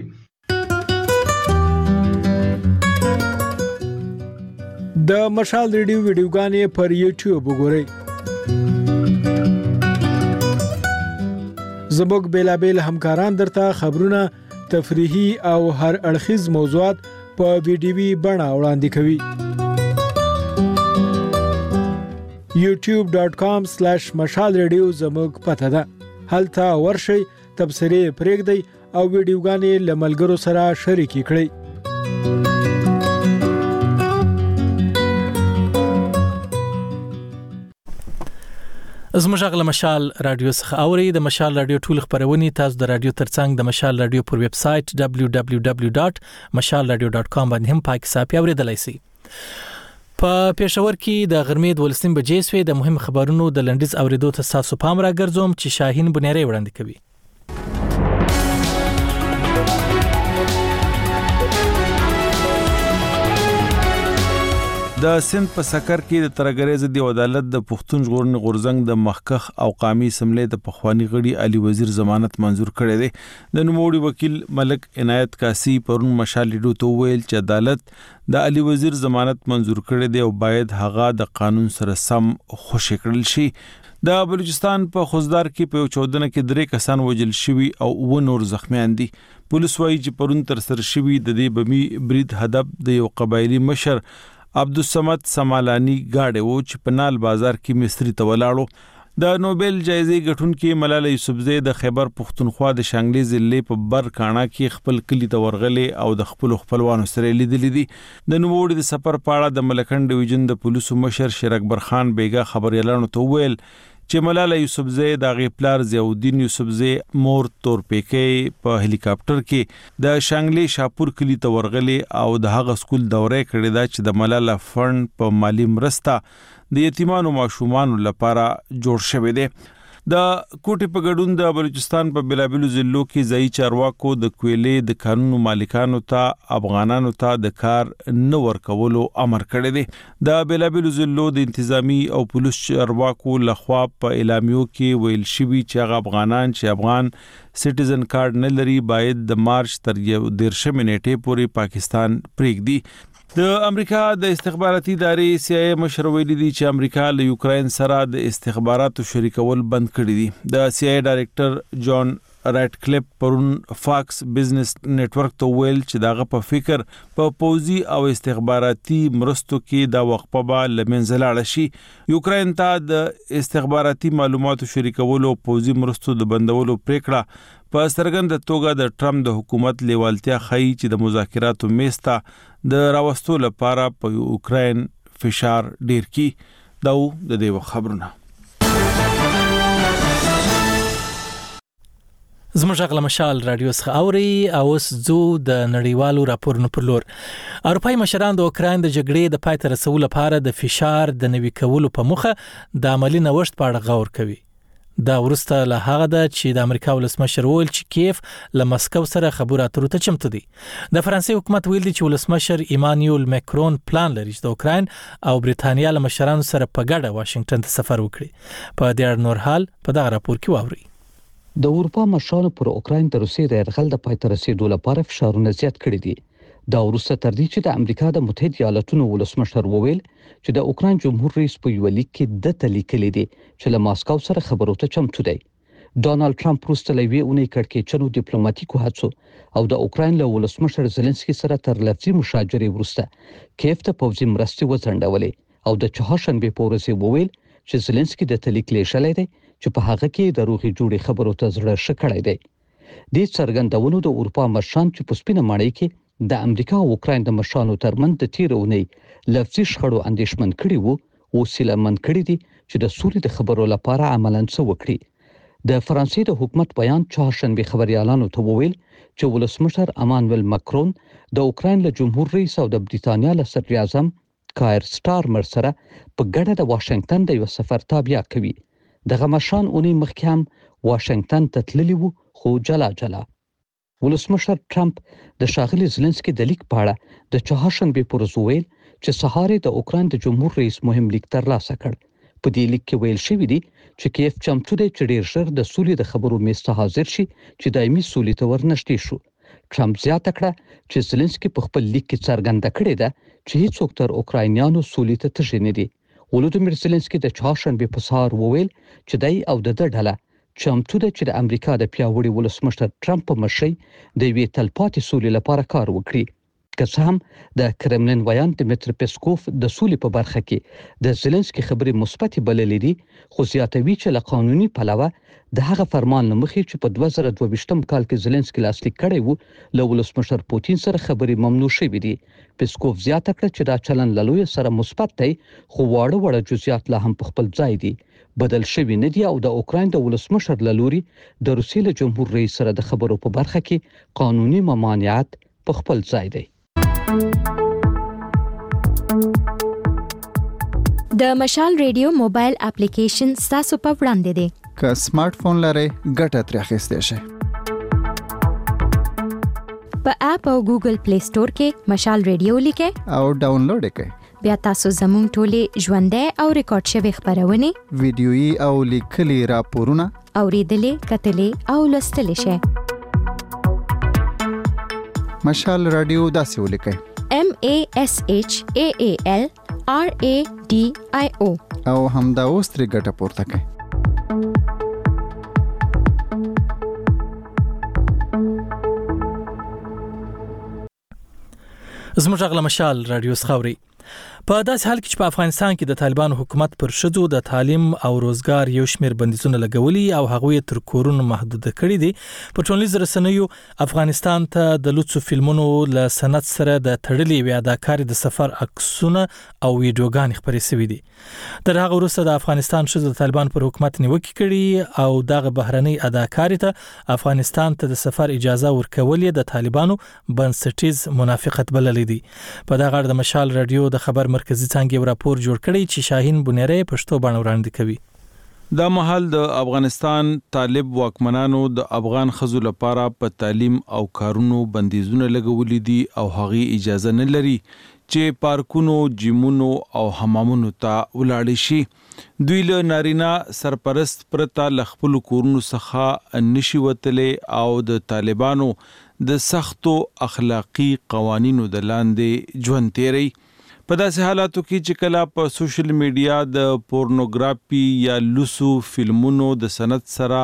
د مشال ریډیو ویډیوګانې پر یوټیوب وګورئ. زموږ بیلابیل همکاران درته خبرونه تفریحي او هر اړخیز موضوعات په ویډیوي بڼه وړاندې کوي. یوټیوب ډاٹ کام سلیش مشال ریډیو زموږ پته ده. هلته ورشئ، تبصرې پرېږدئ او ویډیوګانې له ملګرو سره شریکې کړئ. زموږ غږ له مشال رادیو څخه اوري. د مشال رادیو ټول خبرونه تاسو د رادیو ترڅنګ د مشال رادیو پر ویب سټ دبليو دبليو دبليو ډاٹ مشال رادیو ډاٹ کام باندې هم پاک صاحب اوریدلای شئ. په پېښور کې د غرمې د ولسم بجې سوې د مهم خبرونو د لنډیز اوریدو ته تاسو پام راګرځوم چې شاهین بنيري وړاندې کوي. د سند په سکر کې د ترګریز دی عدالت د پښتون ژغورنې غورزنګ د مخکخ او قامي سملې د پخوانی غړي علي وزیر ضمانت منزور کړی دی. د نوموړي وکیل ملک عنایت کاسی پرون مشال ریډیو ته ویل چې عدالت د علي وزیر ضمانت منزور کړی دی او باید هغه د قانون سره سم خوشی کړل شي. د بلوچستان په خوزدار کې په چودنه کې درې کسان وژل شوي او و نور زخمیان دي. پولیس وایي چې پرون تر سره شوي د دې بمی برید هدف د یو قبایلی مشر عبدالصمد سمالانی گاډي و چې په نال بازار کې مستری ته ولاړو. د نوبل جایزې ګټونکې ملاله یوسفزۍ د خیبر پښتونخوا د شانګلې ضلع په برکاڼه کې خپل کلی ته ورغلې او د خپل خپلوانو سره لیدلې دي. د نوموړي د سفر په اړه د ملکن ډیویژن د پولیسو مشر شیر اکبر خان بیګا خبريالانو ته ویل چې ملاله یوسفزۍ د غیپلار ضیاءالدین یوسفزۍ مور تورپیکې په هلی کاپټر کې د شانګلې شاپور کلی ته ورغلې او د هغه سکول دورې کړې ده چې د ملاله فند په مالی مرسته د یتیمانو ماشومان لپاره جوړ شوی دی. د کوټي په ګډون د بلوچستان په بلابلو ضلعو کې ځای چارواکو د کویلې د قانون مالکانو ته افغانانو ته د کار نه ورکولو امر کړی دی. د بلابلو ضلعو د انتظامی او پولیس چارواکو لخوا په اعلامیو کې ویل شوی چې هغه افغانان چې افغان سټیزن کارت نه لري باید د مارچ تر دیرشمې نیټې پورې پاکستان پرېږدي. د امریکا د استخباراتي ادارې سی آی ای مشر ویلي دی چې امریکا له یوکرين سره د استخباراتو شریکول بند کړی دي. د سی آی ای ډایریکټر جان رایټ کلیپ پرون فاکس بزنس نتورک ته ویل چې داغه په فکر په پوزي او استخباراتي مرستو کې د وقفه به لمنځه لاړ شي. یوکرين ته د استخباراتي معلوماتو شریکول او پوزي مرستو د بندولو پریکړه په سترګند توګه د ټرمپ د حکومت لیوالتیا خي چې د مذاکراتو میستا د راوستو لپاره په یوکرين فشار ډیر کی. دا د دې خبرونه زموږ غږ له مشال رادیو څخه اوري. او اوس زو د نړیوالو راپورونو پر لور. اروپای مشران د اوکراین د جګړې د پای ته رسولو لپاره د فشار د نوي کولو په مخه د عملی نوښت په اړه غور کوي. دا ورسته له هغه ده چې د امریکا ولسمشر ویل چې کیف له مسکو سره خبرو اترو ته چمتو دي. د فرانسې حکومت ویل دي چې ولسمشر ایمانوئل ماکرون پلان لري چې د اوکراین او بریتانیا له مشرانو سره په ګډه واشنگټن ته سفر وکړي. په دې اړه نور حال په دغه راپور کې واوري. د اروپا مشرانو پر اوکراین د روسیې د یرغل د پای ته رسیدو لپاره فشارونه زیات کړي دي. دا ورسته تر دې چې د امریکا د متحده ایالاتونو ولسمشر وویل چې د اوکراین جمهور رئیس په یو لیک کې د تلیکلې دي چې له ماسکو سره خبرو ته چمتو دی. ډونالد ټرمپ وروسته له یوې اونۍ کړکېچنو ډیپلوماټیکو هڅو او د اوکراین له ولسمشر زيلنسکي سره تر لفظي مشاجرې وروسته کیف ته پوځي مرستې وځنډولې او د چهارشنبه په ورځ وویل چې زيلنسکي د تلیک لیشلې دی چې په هغه کې د روغي جوړې خبرو ته زړه شکړای دی. د څرګندونو د اروپا مشران چې په سپینه ماڼۍ کې د امریکا او اوکراین د مشرانو ترمنځ د تیرونی لفظي شخړو اندیشمن کړي وو او سیلمن کړي دي چې د سولې د خبرو لپاره عملاً څه وکړي. د فرانسې د حکومت بیان چهارشنبه خبريالانو ته وویل چې ولسمشر امانوئل ماکرون د اوکراین له جمهور رئیس او د بریتانیا له صدر اعظم کایر سټارمر سره په ګډه د واشنگټن د یو سفر تابع کوي. دغه مشران اونۍ مخکې هم واشنگټن ته تللي وو خو جلا جلا. ولسمشر ټرمپ د شاغلي زيلنسکي د لیک په اړه د چهارشنبه پر ورځ ویل چې سهار د اوکراین د جمهور رئیس مهم لیک ترلاسه کړ. په دې لیک کې ویل شوی دی چې کیف چمتو دی چې ډیر ژر د سولې د خبرو میز ته حاضر شي چې دایمي سولې ته ورنږدې شو. ټرمپ زیاته کړه چې زيلنسکي په خپل لیک کې څرګنده کړې ده چې هیڅوک تر اوکراینیانو سولې ته تږي نه دي. ولودمیر زيلنسکي د چهارشنبه په سهار وویل چې دای او د ډله چمتو ده چې د امریکا د پیاوړي ولسمشر ټرمپ په مشرۍ د یوې تلپاتې سولې لپاره کار وکړي. که څه هم د کرملین ویان دمیتر پیسکوف د سولې په برخه کې د زيلنسکي خبرې مثبت بللې دي، خو زیاتوي چې له قانوني پلوه د هغه فرمان مخې چې په دوه زره دوه ویشتم کال کې زيلنسکي لاسلیک کړی وو له ولسمشر پوتین سره خبرې ممنوع شوې دي. پیسکوف زیاته کړه چې دا چلن له لوی سره مثبت دی، خو واړه واړه جزئیات لا هم په خپل ځای دي، بدل شوی نه دي او د اوکراین د ولسمشر له لوري د روسیې له جمهور رئیس سره د خبرو په برخه کې قانوني ممانعت په خپل ځای دی. د مشال ریډیو موبایل اپلیکیشن ستاسو په وړاندې دی. که سمارټ فون لرئ ګټه ترې اخیستی شئ. په اپ او ګوګل پلی سٹور کې مشال ریډیو لیکئ او ډاونلوډ یې کړئ. بیا تاسو زموږ ټولې ژوندۍ او ریکارډ شوي خبرونه، ویډیويي او لیکلي راپورونه اوریدلې، کتلې او لوستلی شئ. مشال رادیو داسې ولیکئ: M A S H A A L R A D I O او همدا اوس ترې ګټه پورته کړئ. زموږ غلا مشال رادیو خاوري. په داسې حال کې چې په افغانستان کې د طالبانو حکومت پر شذو د تعلیم او روزګار یو شمېر بندیزونه لګولي او هغوی تر کورونو محدود کړي دي. په ټولنیزو رسنیو افغانستان ته د لوڅو فلمونو له سند سره د تړلې وی اداکارې د سفر عکسونه او ویډیوګانې خپرې شوې دي. تر هغه وروسته د افغانستان شذو د طالبان پر حکومت نیوکه کړي او دغه بهرنۍ اداکارې ته افغانستان ته د سفر اجازه ورکول د طالبانو بنسټیز منافقت بللې دي. په دغه اړه د مشال رادیو د خبر مرکزی څنګه یو راپور جوړ کړی چې شاهین بنيري پښتو باندې وړاندې کوي. دا مهال د افغانستان طالب واکمنانو د افغان خزو لپاره په تعلیم او کارونو بندیزونه لګولې دي او هغه اجازه نه لري چې پارکونو، جیمونو او حمامونو ته ولاړ شي. دوی له نارینه سرپرست پرته ل خپل کورونو څخه نشي وتلې او د طالبانو د سختو اخلاقی قوانینو د لاندې ژوند تیری. په داسې حالاتو کې چې کله په سوشل میډیا د پورنوګرافي یا لوسو فلمونو د سند سره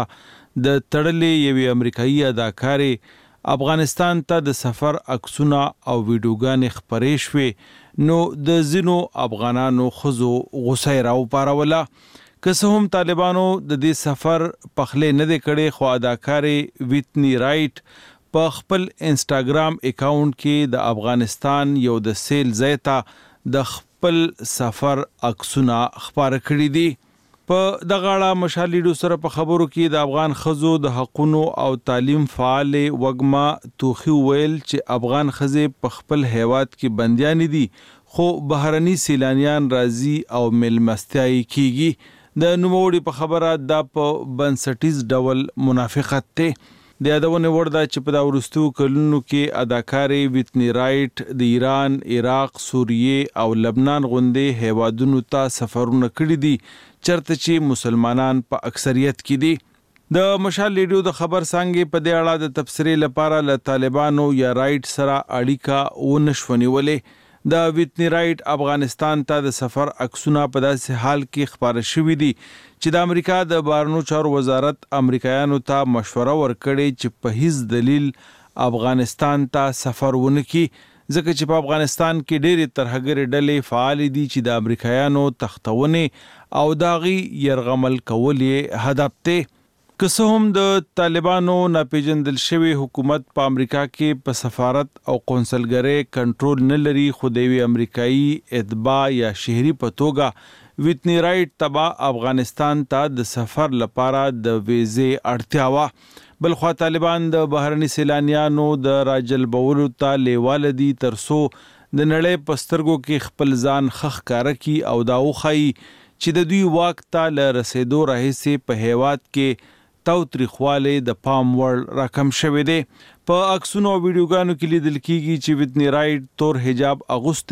د تړلې یوې امریکایي اداکارې افغانستان ته د سفر عکسونه او ویډیوګانې خپرې شوې، نو د ځینو افغانانو خزو غوسه راوپاروله. که څه هم طالبانو د دې سفر پخلې نه دی کړې، خو اداکارې ویتنی رایټ په خپل انسټاګرام اکاونټ کې د افغانستان یو د سیل ځای ته د خپل سفر عکسونه خپاره کړي دي. په دغه اړه مشال ریډیو سره په خبرو کې د افغان خزو د حقونو او تعلیم فعال وګما توخي ویل چې افغان خزې په خپل هیواد کې بنديان دي، خو بهرني سیلانیان راځي او ملمستیاي کیږي. د نوموړي په خبره دا په بنسټیز ډول منافقت ته د یادونه ورده چې په دا ورستو کلونو کې اداکارې ویتنی رایټ د ایران، عراق، سوریه او لبنان غوندې هیوادونو ته سفرونه کړي دي چرته چې مسلمانان په اکثریت کې دي. د مشال ریډیو د خبر څنګه په دې اړه د تبصرې لپاره له طالبانو یا رایټ سره اړیکه ونشونیولې. د ویتنی رایټ افغانستان ته د سفر عکسونه په داسې حال کې خبره شوې دي چې د امریکا د بهرنیو چارو وزارت امریکایانو ته مشوره ورکړې چې په هیڅ دلیل افغانستان ته سفر ونه کړي، ځکه چې په افغانستان کې ډېرې ترهګرې ډلې فعال دي چې د امریکایانو تختونه او داغي يرغمل کول یې هدف ته. که څه هم د طالبانو ناپېژندل شوی حکومت په امریکا کې په سفارت او قونسلګرۍ کنټرول نه لري، خو د یوې امریکایي اتباع یا شهري په توګه ویتنی رایټ تبا افغانستان ته د سفر لپاره د ویزې اړتیا وه. بلخوا طالبان د بهرني سیلانیانو د راجلبولو ته لیواله دي ترڅو د نړۍ په سترګو کې خپل ځان ښه ښکاره کړي او دا وښایي چې د دوی واک ته له رسېدو راهیسې په هیواد کې تاوتریخوالی د پام وړ راکم شوی دی. په عکسونو او ویډیوګانو کې لیدل کیږي چې ویتنی رایټ تور حجاب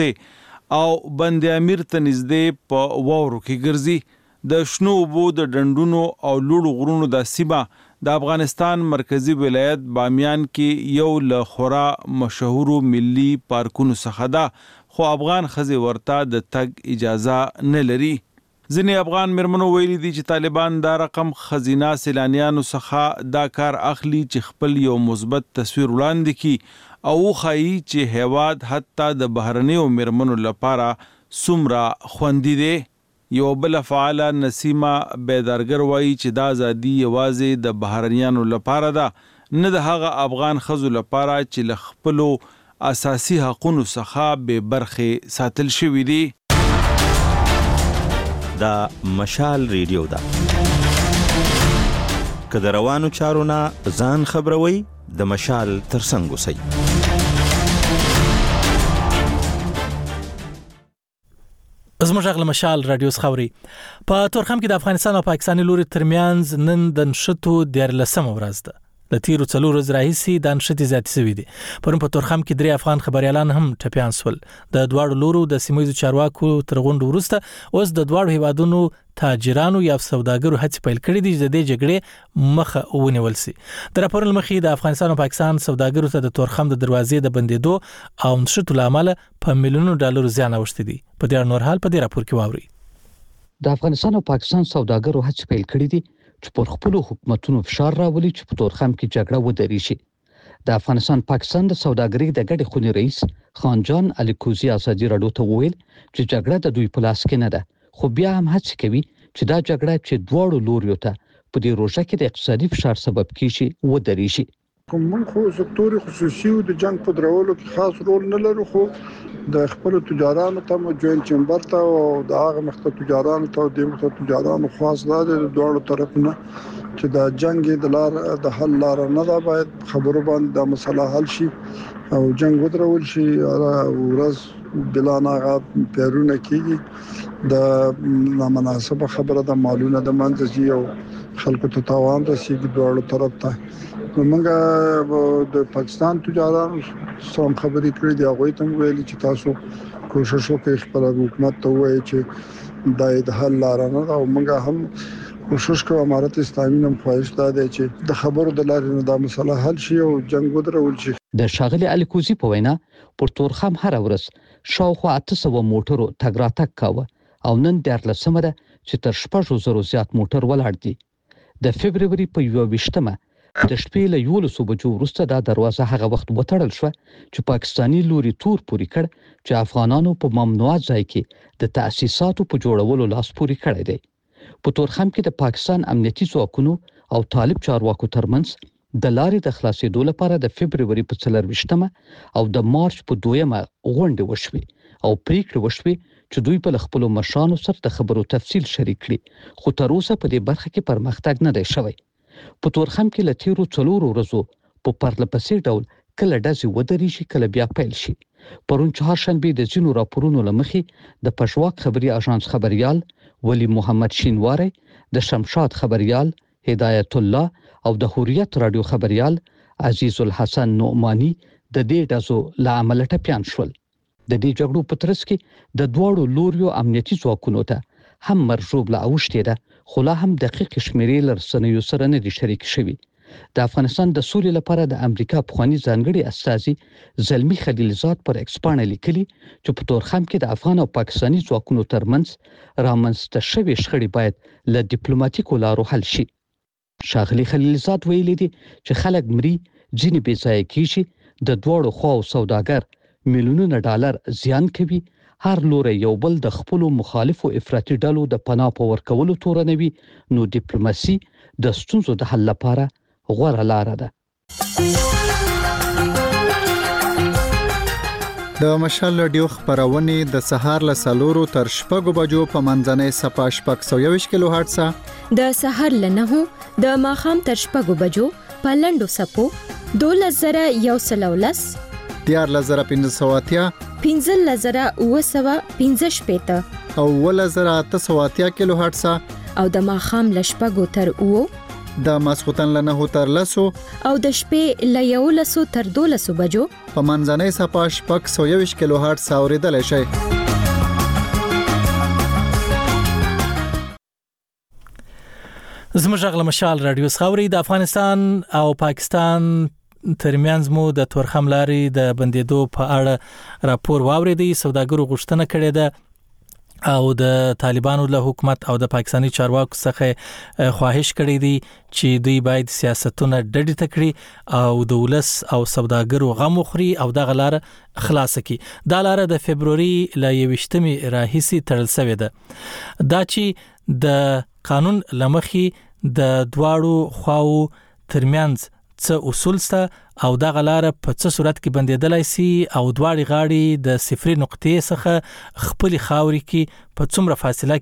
اغوسته او بند امیر ته نږدې په واورو کې ګرځي. د شنو اوبو د ډنډونو او لوړو غرونو د سیمه د افغانستان مرکزی ولایت بامیان کې یو له خورا مشهورو ملي پارکونو څخه ده، خو افغان ښځې ورته د تګ اجازه نه لري. ځینې افغان مېرمنو ویلي دي چې طالبان دا رقم خزینه سیلانیانو څخه دا کار اخلي چې خپل یو مثبت تصویر وړاندې کړي او خایي چې هیواد حتی د بهرنیو میرمنو لپاره سمرا خوندي دی. یو بل فعاله نسیمه بیدارګر وایي چې دا ازادي یوازې د بهرنیانو لپاره ده، نه د هغه افغان ښځو لپاره چې له خپلو اساسي حقونو څخه بې برخې ساتل شوي دي. دا مشال ریډیو ده. که د روانو چارو نه ځان خبروي، د مشال ترڅنګ اوسئ. زموږ غږ له مشال رادیو څخه اورئ. په تورخم کې د افغانستان او پاکستاني لوري ترمنځ نن د نښتو دیارلسمه ورځ ده. د تیرو څلور ورځې راهیسې دا نښتې زیاتې شوي دي. پرون په تورخم کې درې افغان خبريالان هم ټپیان شول. د دواړو لورو د سیمایي چارواکو تر غونډې وروسته اوس د دواړو هیوادونو تاجرانو یا سوداګرو هڅې پیل کړې دي چې د دې جګړې مخه ونیول شي. د راپور لمخې د افغانستان او پاکستان سوداګرو ته د تورخم د دروازې د بندېدو او نښتو لامل په میلیونونو ډالر زیان اوښتي دي. په دې نور حال په دې راپور کې واوري. د افغانستان او پاکستان سوداګرو هڅې پیل کړې دي چې پر خپل حکومتونو فشار راولي چې په تورخم کې جګړه ودرې شي. د افغانستان پاکستان د سوداګرۍ د ګډې خونې رئیس خان جان الیکوزي ازادي راډیو ته وویل چې جګړه د دوی په لاس کې نه ده، خو بیا هم هڅه کوي چې دا جګړه چې دواړو لوریو ته په دې روژه کې د اقتصادي فشار سبب کیږي ودرې شي. کوم خو سکتور خصوصي او د جنگ په درولو کې خاص رول نه لري، خو د خپل تجارانو ته مو جوین چمبر ته او د هغه مخته تجارانو ته د مخته تجارانو خاص د دوړو طرف نه چې د جنگ د لار د حل لار نه دا باید خبرو باندې د مسله حل شي او جنگ ودرول شي. ورځ بلا ناغه پیرونه کیږي د نامناسبه خبره د مالونه د منځي او خلکو ته تاوان رسیږي دوړو طرف ته. موږ د پاکستان تجارانو سم خبرې کړې دي، هغه ته ویلي چې تاسو کوشش وکړئ خپل حکومت ته وایي چې د حل لار نه ده، او موږ هم کوشش کوو. امارت اسلامي نم خواهش ده چې د خبرو د لارې نه دا مسله حل شي او جنگ ودرول شي. د شاغلي الیکوزي په وینا پر تورخم هر ورځ شاوخوا اته سوه موټرو تګ راتګ کاوه او نن دیارلسمه ده چې تر شپږو زرو زیات موټر ولاړ دي. د فبروري په یوه ویشتمه د شپې له یولسو بجو وروسته دا دروازه هغه وخت وتړل شوه چې پاکستاني لوري تور پوري کړ چې افغانانو په ممنوعه ځای کې د تأسیساتو په جوړولو لاس پوري کړی دی. په تورخم کې د پاکستان امنیتي ځواکونو او طالب چارواکو ترمنځ د لارې د خلاصېدو لپاره د فبروري په څلرویشتمه او د مارچ په دویمه غونډې وشوې او پریکړه وشوې چې دوی په خپلو مشرانو سره د خبرو تفصیل شریک کړي، خو تر اوسه په دې برخه کې پرمختګ نه دی شوی. په تورخم کې له تیرو څلورو ورځو په پرلپسې ډول کله ډزې ودرې شي کله بیا پیل شي. پرون چهارشنبه د ځینو راپورونو لمخې د پښواک خبري اژانس خبريال ولی محمد شینواری، د شمشاد خبريال هدایت الله او د حریت رادیو خبريال عزیز الحسن نعمانی د دې ډزو لامل ټپيان شول. د دې جګړو په ترڅ کې د دوړو لوریو امنیتي ځواکونو ته هم مرجوب لا اوشته ده، خو لا هم دقیق شمیرې لرسنیو سره نه دي شریک شوي. د افغانستان د سولې لپاره د امریکا پخوانی ځانګړي استازي زلمی خلیلزاد پر ایکس باندې لیکلي چې په تورخم کې د افغان او پاکستاني ځواکونو ترمنځ رامنځته شوي شخړې باید له ډیپلوماټیکو لارو حل شي. شاغلی خلیلزاد ویلي دي چې خلک مري ځینې بې ځایه کیږي، د دوړو خواو سوداګر میلیونونه ډالر زیان کوي، هر لوري یو بل د خپل مخالفو افراطي ډلو د پناه په ورکولو تورنوي، نو ډیپلوماسي د ستونزو د حل لپاره غوره لار ده. د مشال رادیو خبرونه د سهار له سلورو تر شپږو بجو په منځنۍ صفه شپږ سوه یوویشت کیلو هرتز، د سهار له نهو د ماښام تر شپږو بجو په لنډو سپو دولس زره یو سل او لس، دیار لزره پنځه سوه اتیا، پنځه لزره اوه سوه پنځه شپېته او اوه لزره اته سوه اتیا کیلو هرتز، او د ماښام له شپږو تر اوو، د ماسخوتن له نهو تر لسو او د شپې له یولسو تر دولسو بجو په منځنۍ صفه شپږ سوه یوویشت کیلو هرتز اورېدلی شئ. زموږ غږ له مشال رادیو څخه اورئ. د افغانستان او پاکستان ترمنځ مو د تورخم لارې د بندېدو په اړه راپور واوریدي. سوداګرو غوښتنه کړې ده او د طالبانو له حکومت او د پاکستاني چارواکو څخه خواهش کړی دی چې دوی باید سیاستونه ډډې تکړي او د ولس او سوداګرو غم وخوري او د غلار خلاص کړي. دا لاره د فبرवरी ل یوشتمې راهیسي تړل شوې ده. دا چې د قانون لمخي د دواړو خواو ترمنځ څه اصول سته او دا غلاره په څه صورت کې بندیدلای سي او دواړي غاړي د صفري نقطې څخه خپل خاوري کې په څومره فاصله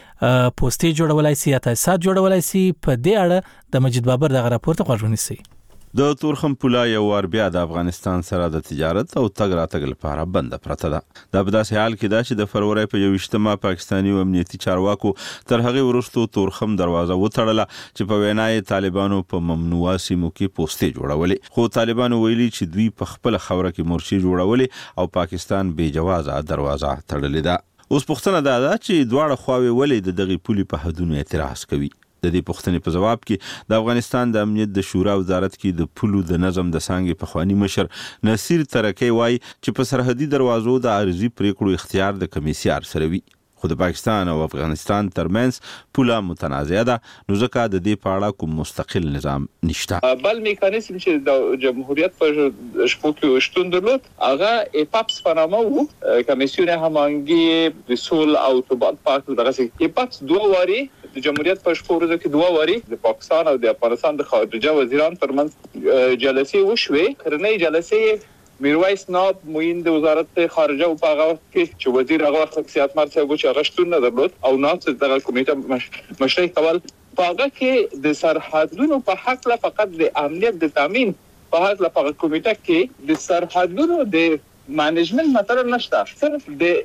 کې پوسټي جوړولای سي یا تاسیسات جوړولای سي. په دې اړه د مجید بابر دغه راپور ته غوږ ونیسئ. د تورخم پوله یو ور بیا د افغانستان سره د تجارت او تګ راتګ لپاره بند پرته ده. دا په داسې حال کې ده چې د فروری په یوشتمه پاکستاني او امنیتي چارواکو تر هغه وروسته تورخم دروازه وتړله چې په وینای طالبانو په ممنوعه سیمو کې پوسټي جوړولې. خو طالبانو ویلي چې دوی په خپل خوره کې مورچې جوړولې او پاکستان بې جوازه دروازه تړلې ده. اوس پوښتنه ده چې دواړه خواوې ولې د دغه پولې په حدودو اعتراض کوي. د دې پوښتنې په جواب کې د افغانستان د امنیت د شورا وزارت کې د پولو د نظم د څنګه په خواني مشر نصیر ترکی وای چې په سرحدي دروازو د عارضي پریکړو اختیار د کمیسیار سره وي. خو د پاکستان او افغانستان ترمنځ پوله متنازعه ده، نو ځکه د دې په اړه کوم مستقل نظام نشته. بل میکانیزم چې د جمهوریت په شپو کې شتون درلود هغه ایپاپس په نامه وو، کمیسیون هماهنګي د صلح او ثبات پارت دغه ایپاپس دوه واري د جمهوریت په شپو ورځو کې دوه واري د پاکستان او د افغانستان د خارجه وزیران ترمنځ جلسې وشوې. کرنۍ جلسې میرویس ناب معین د وزارت خارجه او په هغه وخت کې چې وزیر هغه وخت سیاست مرسته و چې هغه شتون نه درلود او ناس دغه کمیټه مش... مشرۍ کول. په هغه کې د سرحدونو په حق لا فقط د امنیت د تامین په حق لا فقط کمیټه کې د سرحدونو د مانجمنت مثلا نشته، صرف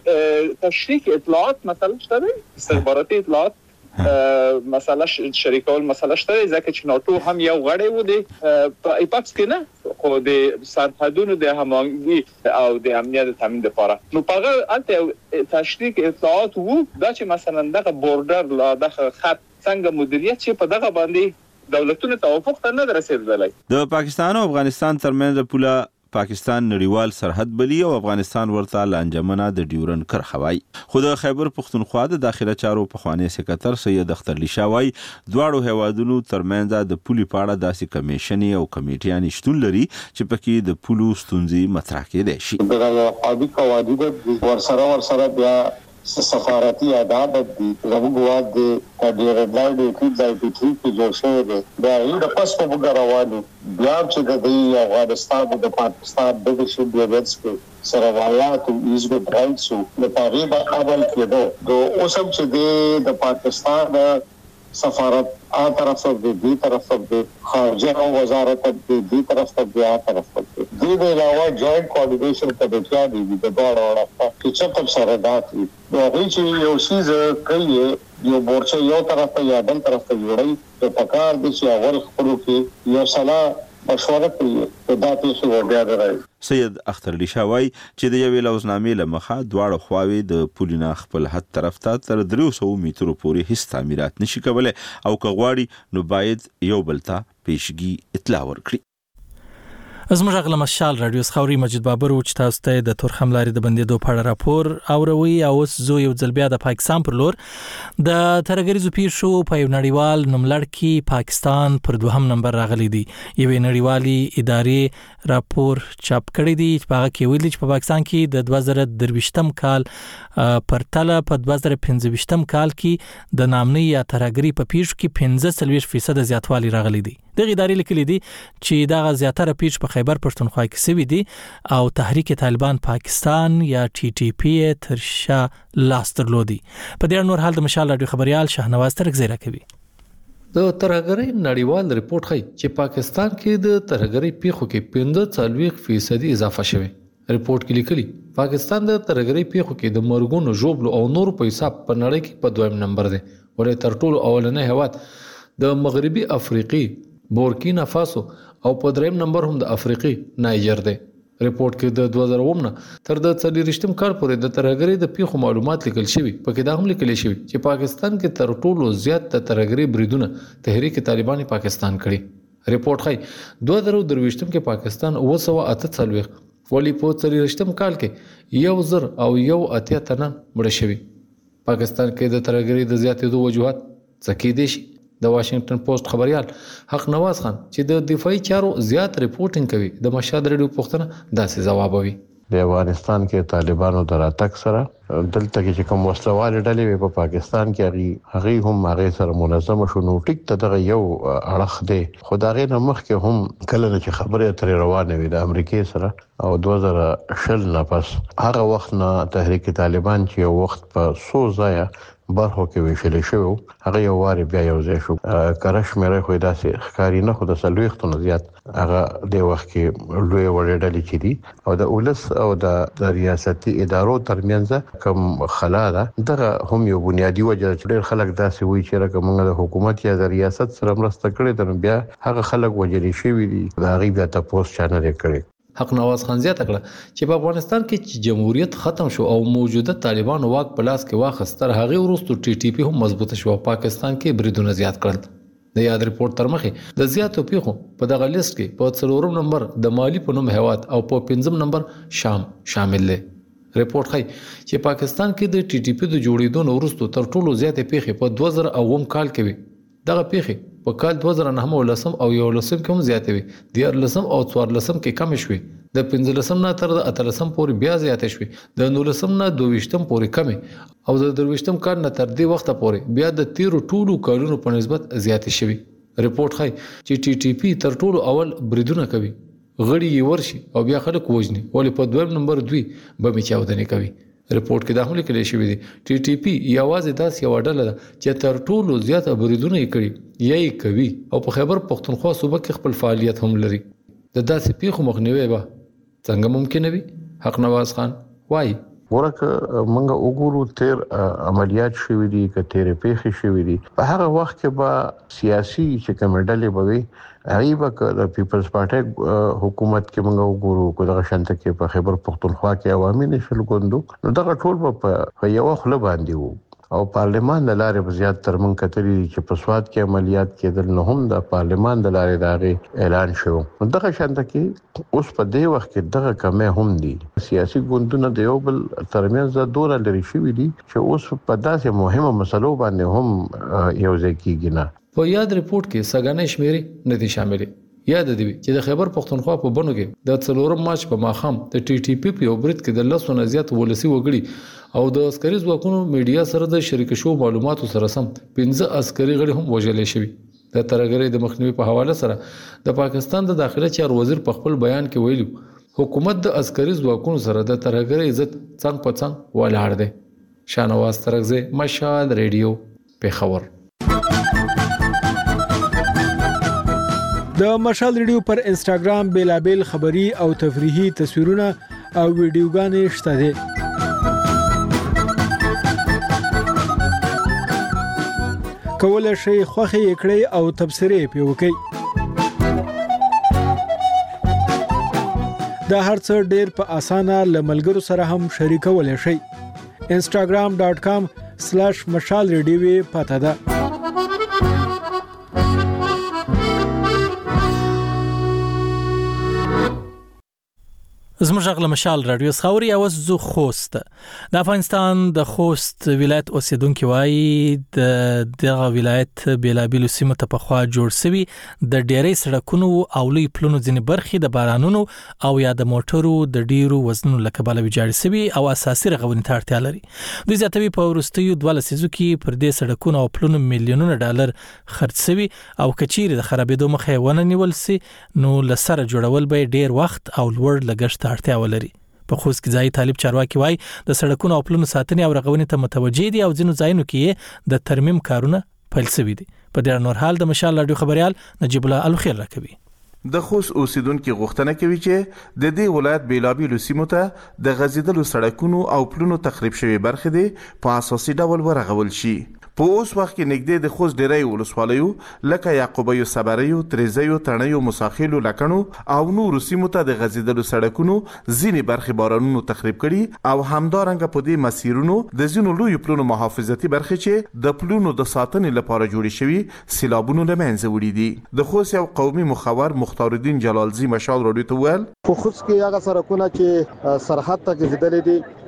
د تشریک اطلاعات مثلا شته، استخباراتي اطلاعات مسله شریکول مسله شته، ځکه چې ناتو هم یو غړی و دی په ایپاکس کې نه، خو د سرحدونو د هماهنګي او د امنیت تامین لپاره نو په هغه الته تشریک اطلاعات وو. دا چې مثلا دغه بورډر لا دغه خط څنګه مدیریت شي په دغه باندې دولتونو توافق ته نه رسیدلی. د پاکستان او افغانستان ترمنځ پوله پاکستان نړیوال سرحد بلی او افغانستان ورته لانجمنه د ډیورن کرخه وای. خو د خیبر پختونخوا د داخله چارو په خوانی سکرټر سید اختر لیشاوی دواړو هیوادونو ترمنځ د پولي پاړه داسې کمیشن او کمیټیان شتون لري چې پکې د پولو ستونزې مطرح کېدای شي. د قابل قواعد ورسره ورسره بیا سفارتي آداب دي زموږ واد د ډیرلای د کیدای په ټریک کې جوړ شوی دی. دا یو د پاسپورت وګړوالو بیا چې د افغانستان د پاکستان د شوبیدس کې سره وایات او ایزو برایټسو د تقریبا قبل کېدو د اوسم چې د پاکستان سفارت آ طرف سے دی طرف سے خارجہ وزارت دی طرف سے دی آ طرف سے دی د علاوه جوائنٹ کوارډینیشن کمیټه دی د دوه اړه چې چکم سره داتې نو هغه چې یو شیز کوي یو مورچه یو طرف ته یا بل طرف ته جوړي په پکار دي چې اول خپلو کې یو صلاح مشوره کوي په داتې شو بیا درای. سید اختر لیشاوی چې د یوې لوزنامې له مخه دواړه خواوې د پولینا خپل حد طرف ته تر درې سوه میټرو پورې هیڅ تعمیرات نشي کولای او که غواړي نو باید یو بل ته پیشګي اطلاع ورکړي. زموږ غل مشال رادیو خوري مجید بابر او چې تاسو ته د تورخم لاري د بندیدو په اړه راپور اوروي او زو یو ځل بیا د پاکستان پر لور د ترګریزو پیر شو په یو نړیوال نوملړ کې پاکستان پر دوهم نمبر راغلی دی. یو نړیوالي ادارې راپور چاپ کړی دی چې هغه کې ویلي چې په پاکستان کې د دوه زره درویشتم کال پرتله په دوه زره پنځه کال کې د نامنۍ یا ترګری په پیښ کې پنځه ویشت فیصد زیاتوالی راغلی دی. د ادارې لیکلي دي چې دا زیاتره پیښ په خیبر پښتونخوا کې سوي دي او تحریک طالبان پاکستان یا ټي ټي پی تر شا لاس درلودي. په دې نور حال د مشال رادیو خبريال شاهنواز ترک زیرا کوي. د ترهګرۍ نړیوال ریپورت ښيي چې پاکستان کې د ترهګرۍ پیښو کې پنځه ویشت فیصد اضافه شوه. ریپورت کې لیکلي پاکستان د ترهګرۍ پیښو کې د مرګونو ژوبلو او نور په حساب په نړۍ کې په دویم نمبر دی، ولې تر ټولو اولنې هیواد د مغربي افریقي بورکینا فاسو او په دریم نمبر هم د افریقي نایجر دی. ریپورت کې د دوه زره اووه تر د څلوېښتم کال پورې د ترهګرۍ د پیښو معلومات لیکل شوي. پکې دا هم لیکل شوي چې پاکستان کې تر ټولو زیات د ترهګرۍ بریدونه تحریک طالبان پاکستان کړي. ریپورت ښيي دوه زره درویشتم کې پاکستان اوه سوه اته څلوېښت ولی په څلوېښتم کال کې یو زر او یو اتیا تنه مړه شوي. پاکستان کې د ترهګرۍ د زیاتېدو وجوهات څه کېدای شي؟ د واشنگټن پوسټ خبريال حق نواز خان چې د دفاعي چارو زیات ریپورټینګ کوي د مشهد ریډیو پوښتنه داسې ځوابوي. د افغانستان کې طالبانو د راتګ سره دلته کې کوم وسلوال ډلې په پاکستان کې هغه هغه هم هغه سره منظم شو نو ټیک ته دغه یو اړخ دی. خدای نه مخ کې هم کله چې خبره تر روانه وي د امریکای سره او دوه زره شل نه پس هغه وخت نه تحریک طالبان چې یو وخت په سو ځای برخو کې ویشل شو هغه یو واره بیا یو ځای شو کرش مې خو داسې ښکاری نه خو د سلويختونو زیات هغه د وخت کې لوی وړ ډلې چي دي او د اولس او د ریاستي ادارو ترمنځ کوم خلا ده دغه هم یو بنیادی وجه چې ډېر خلک داسې وایي چې راکمنګ د حکومت یا د ریاست سره مرسته کړې ده بیا هغه خلک وجري شوی دي دا غي بیا تاسو چانل کړي. حق نواز خان زیاته کړه چې په افغانستان کې چې جمهوریت ختم شو او موجوده طالبانو واک په لاس کې واخستر هغه وروسته ټي ټي پی هم مضبوطه شو. پاکستان کې بریدونه زیات کړل. د یاد ریپورت تر مخه د زیاتو پیښو په دغه لیست کې په څلورم نمبر د مالی په نوم هواد او په پنځم نمبر شام شامل دي. ریپورت ښيي چې پاکستان کې د ټي ټي پی د جوړېدو وروسته تر ټولو زیاتې پیښې په دوه زره اووه کال کې وي. دغه پیښې په کال دوه زره نهم ولسم او یو لسم کې هم زیاتې وي. د لسم او څوار لسم کې کم شوي. د پنځه لسم نه تر د اتلسم پورې بیا زیاتې شوي. د نولسم نه دویشتم پورې کمې او د درویشتم کال نه تر دې وخته پورې بیا د تیرو ټولو کالونو په نسبت زیاتې شوي. ریپورت ښيي چې ټي ټي پی تر ټولو اول بریدونه کوي غړي یې ورشي او بیا خلک وژني ولې په دویم نمبر دوی بمې چاودنې کوي. ریپورت کې دا هم لیکل شوی دی ټي ټي پی یوازې داسې یو ډله ده چې تر ټولو زیات بریدونه یې کړي یا یې کوي او په خیبر پختونخوا صوبه کې خپل فعالیت هم لري. د داسې پیښو مخنیوي به څنګه ممکن وي؟ حق نواز خان وایي ورکه منګه وګورو تیر عملیات شوې دي ک تیر پیښې شوې دي په هغه وخت کې به سیاسي چې کمډلې به وي غیبه ک د پیپلز پارټي حکومت کې منګه وګورو کو دغه شانت کې په خیبر پختونخوا کې عوامي نشل ګوندو نو دغه ټول په یو خله باندې وو او پارلمان د لارې په زیات تر من کتري چې په سواد کې عملیات کېدل نو هم د پارلمان د لارې داغه اعلان شو. دغه شانت کې اوس په دې وخت کې دغه کمه هم دي سیاسي ګوندونه د یو بل ترمنځ د دوره لري شوې دي چې اوس په داسې مهمه مسلو باندې هم یو ځای کېږي نه. په یاد ریپورت کې سګانې شمیرې نه دي شاملې. یاد دی چې د خیبر پختونخوا په بنو کې د څلورم مارچ په ماخام د ټي ټي پی په یو برید کې د لسو نه زیات ولسی وګړي او د عسکري ځواکونو میډیا سره د شریک شو معلوماتو سره سم پنځه عسکري غړي هم وژل شوي. د ترهګرۍ د مخنیوي په حواله سره د پاکستان د داخله چارو وزیر په خپل بیان کې ویلي حکومت د عسکري ځواکونو سره د ترهګرۍ عزت څنګ په څنګ ولاړ دی. شانواز ترغزه مشال ریډیو پیښور. د مشال ریډیو پر انسټاګرام بیلابل خبری او تفریحي تصویرونه او ویډیوګانې شته دي. کولای شئ خوښه یې کړئ او تبصرې پې وکړئ. دا هر څه ډېر په اسانه له ملګرو سره هم شریکولی شئ. انسټاګرام ډاټ کام سلیش مشال ریډیو پته ده. زموږ غل مشال رادیو خاوري اواز زو خوست د افغانستان د خوست ولایت اوسیدونکو وایي د دغه ولایت بیلابل سیمه ته په خوا جوړ شوی د ډیری سړکونو او لوی پلونو ځینې برخې د بارانونو او یا د موټرو د ډیرو وزنونو لکباله ویجاړ شوی او اساسي رغونې ته اړتیا لري. دوی زیاتوي په ورستیو دوه لسیزو کې پر دې سړکونو او پلونو میلیونونه ډالر خرڅ شوی او کچیر د خرابېدو مخه ونه نیول سي نو لسره جوړول به ډیر وخت او لوړ لګښت اړتیا ولري. په خوست کې ځای طالب چارواکي وای د سړکونو او پلونو ساتنې او رغونې ته متوجي دي او ځینو ځایونو کې د ترمیم کارونه پیل شوي دي. په دې نور حال د مشال رادیو خبريال نجیب الله الخير راکوي. د خوست اوسیدونکو غوښتنه کوي چې د دې ولایت بیلابل سیمو ته د غزیدلو سړکونو او پلونو تخریب شوی برخې دي په اساسي ډول ورغول شي. په اوس وخت کې نږدې د خوست ډیری ولسوالیو لکه یعقوبیو صبریو تریزیو تڼیو مساخیلو لکڼو او نور سیمو ته د غزیدلو سړکونو ځینې برخې بارانونو تخریب کړي او همدارنګه په دې مسیرونو د ځینو لوی پلونو محافظتي برخې چې د پلونو د ساتنې لپاره جوړې شوي سیلابونو له منځه وړي دي. د خوست یو قومي مخور مختار الدین جلالزی مشال رادیو ته ویل په خوست کې هغه سړکونه چې سرحد ته غزیدلې دي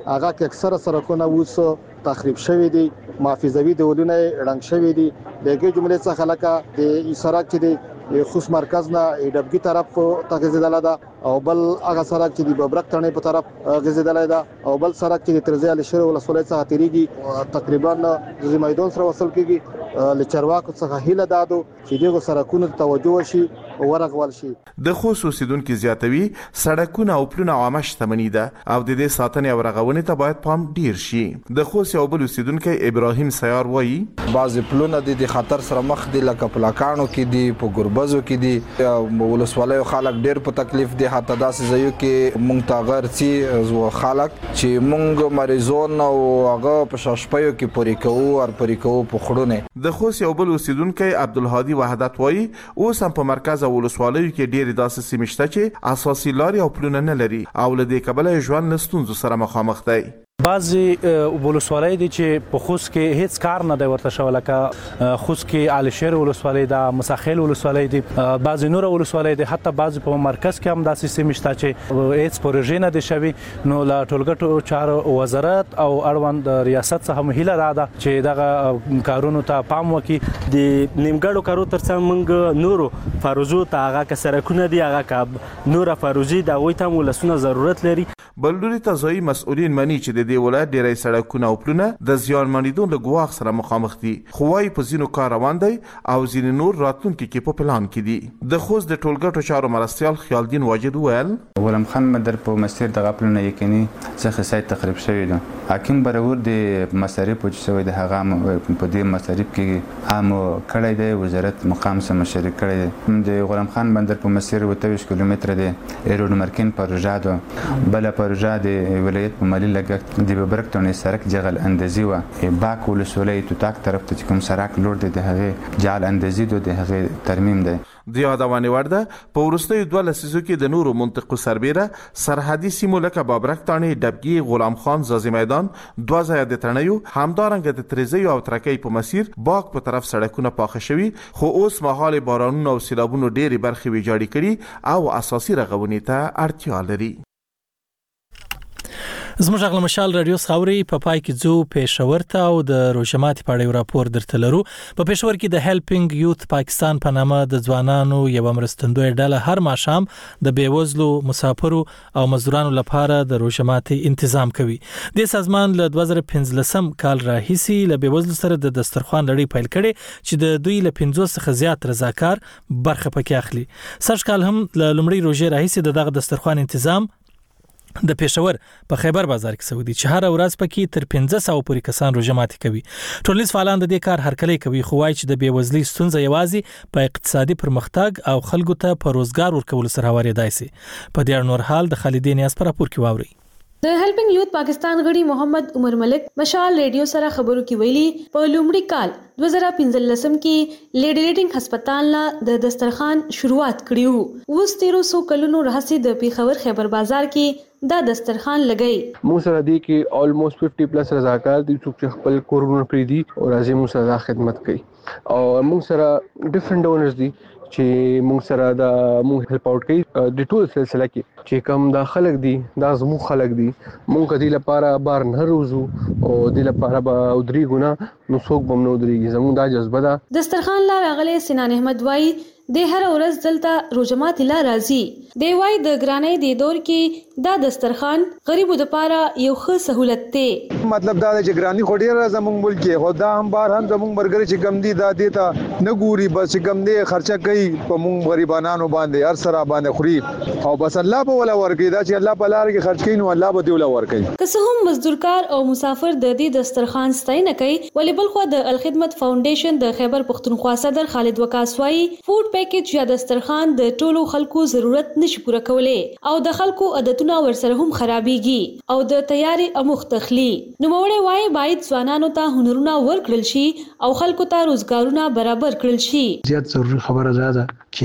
هغه کې اکثره سرکونه اوس تخریب شوی دي، محافظوي دیولونه رنګ شوی دي. دغه جملې څخه لکه د سرک چې د خوست مرکز نه ډبګي طرف ته غزیدل ده او بل هغه سرک چې د ببرک تڼۍ په طرف غزیدل ده او بل سرک چې د ترزی علي شیر ولسوالۍ څخه تیریږي تقریبا د میدان سره وصل کیږي. لچرواکو څخه هیله دادو چې دغه سرکونو ته توجه وشي او ورغول شي. د خوست اوسیدونکو زیاتوي سړکونه او پلونه عامه شتمني ده او د دې ساتنې او رغونې ته باید پام ډیر شي. د خوست یو بل اوسیدونکو ابراهیم سیار وایي بعض پلونه د خطر سره مخ دي، لکه پلاکانو کې دي، په ګربزو کې دي، ولسوالۍ خلک ډیر په تکلیف دي. حتی داسې ځایو کې مونږ ته غرسي زو خلک چې مونږ مریضون او هغه په شاشپیو کې پوری کوو او پوری کوو په خړونه. د خوست یو بل اوسیدونکو عبدالهادي وحدت وایي اوس هم په مرکز او ولسوالیو کې ډیر داسې سیمې شته چې اساسي لارې او پلونه نه لري او له دې کبله ژوند له ستونزو سره مخامخ دی. بعضی ولسوالۍ دي چې په خوست کې هیڅ کار نه دی ورته شوی، لکه خوست کې علي شیر ولسوالۍ ده، مساخیل ولسوالۍ دي، بعضی نور ولسوالۍ دي، حتی بعضی په مرکز کې هم داسې سیمې شته چې هیڅ پروژې نه دي شوي. نو له ټولګټو چارو وزارت او اړوند ریاست څخه هم هیله ده چې دغه کارونو ته پام وکړي. د نیمګړو کارو ترڅنګ موږ نورو فروزو ته هغه که سرکونه دي هغه که نوره فروزي د هغوی ته هم ولسونه ضرورت لري. بلډوري ته ځایي مسؤلین مني چې د دې ولایت ډیری سړکونه او پلونه د زیانمنېدو له ګواښ سره مخامخ دي، خو وايي په ځینو کار روان دی او ځینې نور راتلونکي کې په پلان کې دي. د خوست د ټولګټو چارو مرستیال خیال دین واجد وویل غلام خان مدر په مسیر دغه پلونه یقیني څخه سایت تخریب شوی دی. حاکم برور د مصارف چې شوی د هغه په دې مصارف کې عام کړی دی، وزارت مقام سره مشارکت کړی دی. د غلام خان بندر په مسیر وتویش کیلومتر دی ایرود مرکین پروژه ده، بل پروژه د ولایت په مالی لګښت د ببرک تڼۍ سرک جغل اندازي و باک ولسوالۍ توتاک طرف ته کوم سرک لور دی د هغه جعل اندازي د هغه ترمیم دی. د یادونې وړ ده په وروستیو دوه لسیزو کې د نورو منطقو سربیره سرحدي سیمو لکه بابرک تڼۍ، ډبګي، غلام خان، زازي میدان، دوه ځایه د تڼیو، همدارنګه د تریزیو او ترکۍ په مسیر باک په طرف سړکونه پاخه شوي، خو اوس مهال بارانونو او سیلابونو ډېرې برخې ویجاړې کړي او اساسي رغونې ته اړتیا لري. زموږ غږ مشال رادیو خاوري په پای کې ځو پېښور ته او د روشماتي په اړه راپور درته لرو. په پېښور کې د هیلپینګ یوث پاکستان په نامه د ځوانانو یو مرستندوی ډله هر ماښام د بیوزلو مسافرو او مزدورانو لپاره د روشماتي تنظیم کوي. د سازمان له دوه زره پنځلسم کال راهیسي له بیوزلو سره د دسترخوان لړۍ پیل کړي چې د دوی له پنځوس څخه زیات رضاکار برخه پکې اخلي. سږ کال هم له لومړۍ روزې راهیسي دغه دسترخوان تنظیم د پېښور په خیبر بازار کې سعودي چې هر ورځ پکې تر پنځه سوه پورې کسان روزه ماتي کوي. ټولنیز فعالان د دې کار هرکلی کوي، خو وايي چې د بیوزلۍ ستونزه یوازې په اقتصادي پرمختګ او خلکو ته په روزګار ورکول سره هواریدای شي. په دې نور حال د خالدین یاس پر راپور کې واوري. د هیلپینګ یوث پاکستان غړي محمد عمر ملک مشال ریډیو سره خبرو کې ویلي په لومړي کال دوه زره پنځلسم کې لیډی ریډینګ هسپتال لا د دسترخوان شروعات کړی وو. اوس تیرو سو کلونو راهیسې د پیښور خیبر بازار کې دا دسترخوان لګئی. مو سره دی کې آلموست پنځه پلس رضاکار دي چې خپل کورونه پری دي او راځي مو سره خدمت کوي او مو سره ډیفرنٹ ډونرز دي چې موږ سره دا موږ هیلپ اوټ کوي د ټول سلسله کې چې کوم دا خلک دي دا زموږ خلک دي. موږ کدي لپاره بار نه روزو او د لپاره به ودري ګنا نو څوک بم نو دريږي. زموږ دا جذبه ده. دسترخوان لا راغلي سنان احمد وای د هر ورځ دلته روزمات لا راځي. دی وای د ګرانۍ د دور کې دا دسترخوان غریبو د لپاره یو ښه سہولت دی. مطلب دا چې ګرانی خوري زموږ ملک کې خدا هم بار هم زموږ مرګري چې کم دي دا دیتا نه ګوري بس کم دي خرچه کوي په موږ غریبانو باندې هر سره باندې خوري او بس الله به ولا ورګي دا چې الله په لار کې خرچ کوي نو الله به دی ولا ورګي. که څه هم مزدورکار او مسافر د دې دسترخوان ستاینه کوي، ولی بل خو د الخدمت فاونډیشن د خیبر پختونخوا صدر خالد وکاسوای فود پیکج یا دسترخوان د ټولو خلکو ضرورت نشي پوره کولای او د خلکو عادتونه ورسره هم خرابيږي او د تیاری اموخ تخلی. نو موړې وای باید ځوانانو ته هنرونه ورکړل شي او خلکو ته روزګارونه برابر کړل شي. زیات ضروري خبره ده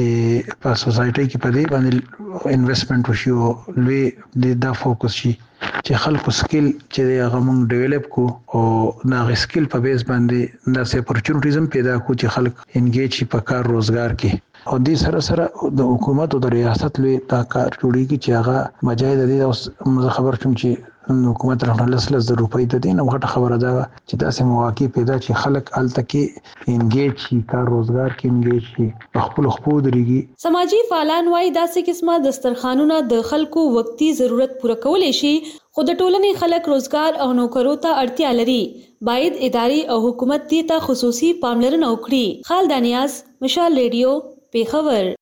چې په سوسایټي کې په دې باندې انویسټمنټ وشي او لوی د دا فوکس شي چې خلکو سکل چې هغه موږ ډیولپ کو او دا سکل په بیس باندې دا سه اپورچونټیزم پیدا کو چې خلک انګیج شي په کار روزګار کې او دې سره سره د حکومت او د ریاست لوی دا کار جوړیږي چې هغه مجاهد دي اوس خبر شوم چې حکومت راغله لس زره روپۍ د دین غټه خبره ده چې داسې مواقع پیدا چې خلک الته کې انګیج شي کار روزګار کې انګیج شي خپل خپل درېږي سماجی فعالان وايي داسې قسمه دسترخوانونه د خلکو وقتی ضرورت پوره کولای شي خو د ټولنې خلک روزګار او نوکرو ته اړتیا لري باید اداري او حکومت دې ته خصوصي پاملرنه وکړي. خالد نیاز، مشال ریډیو، پیښور.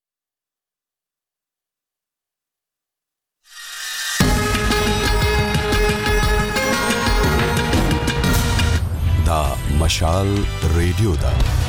مشال ریډیو دا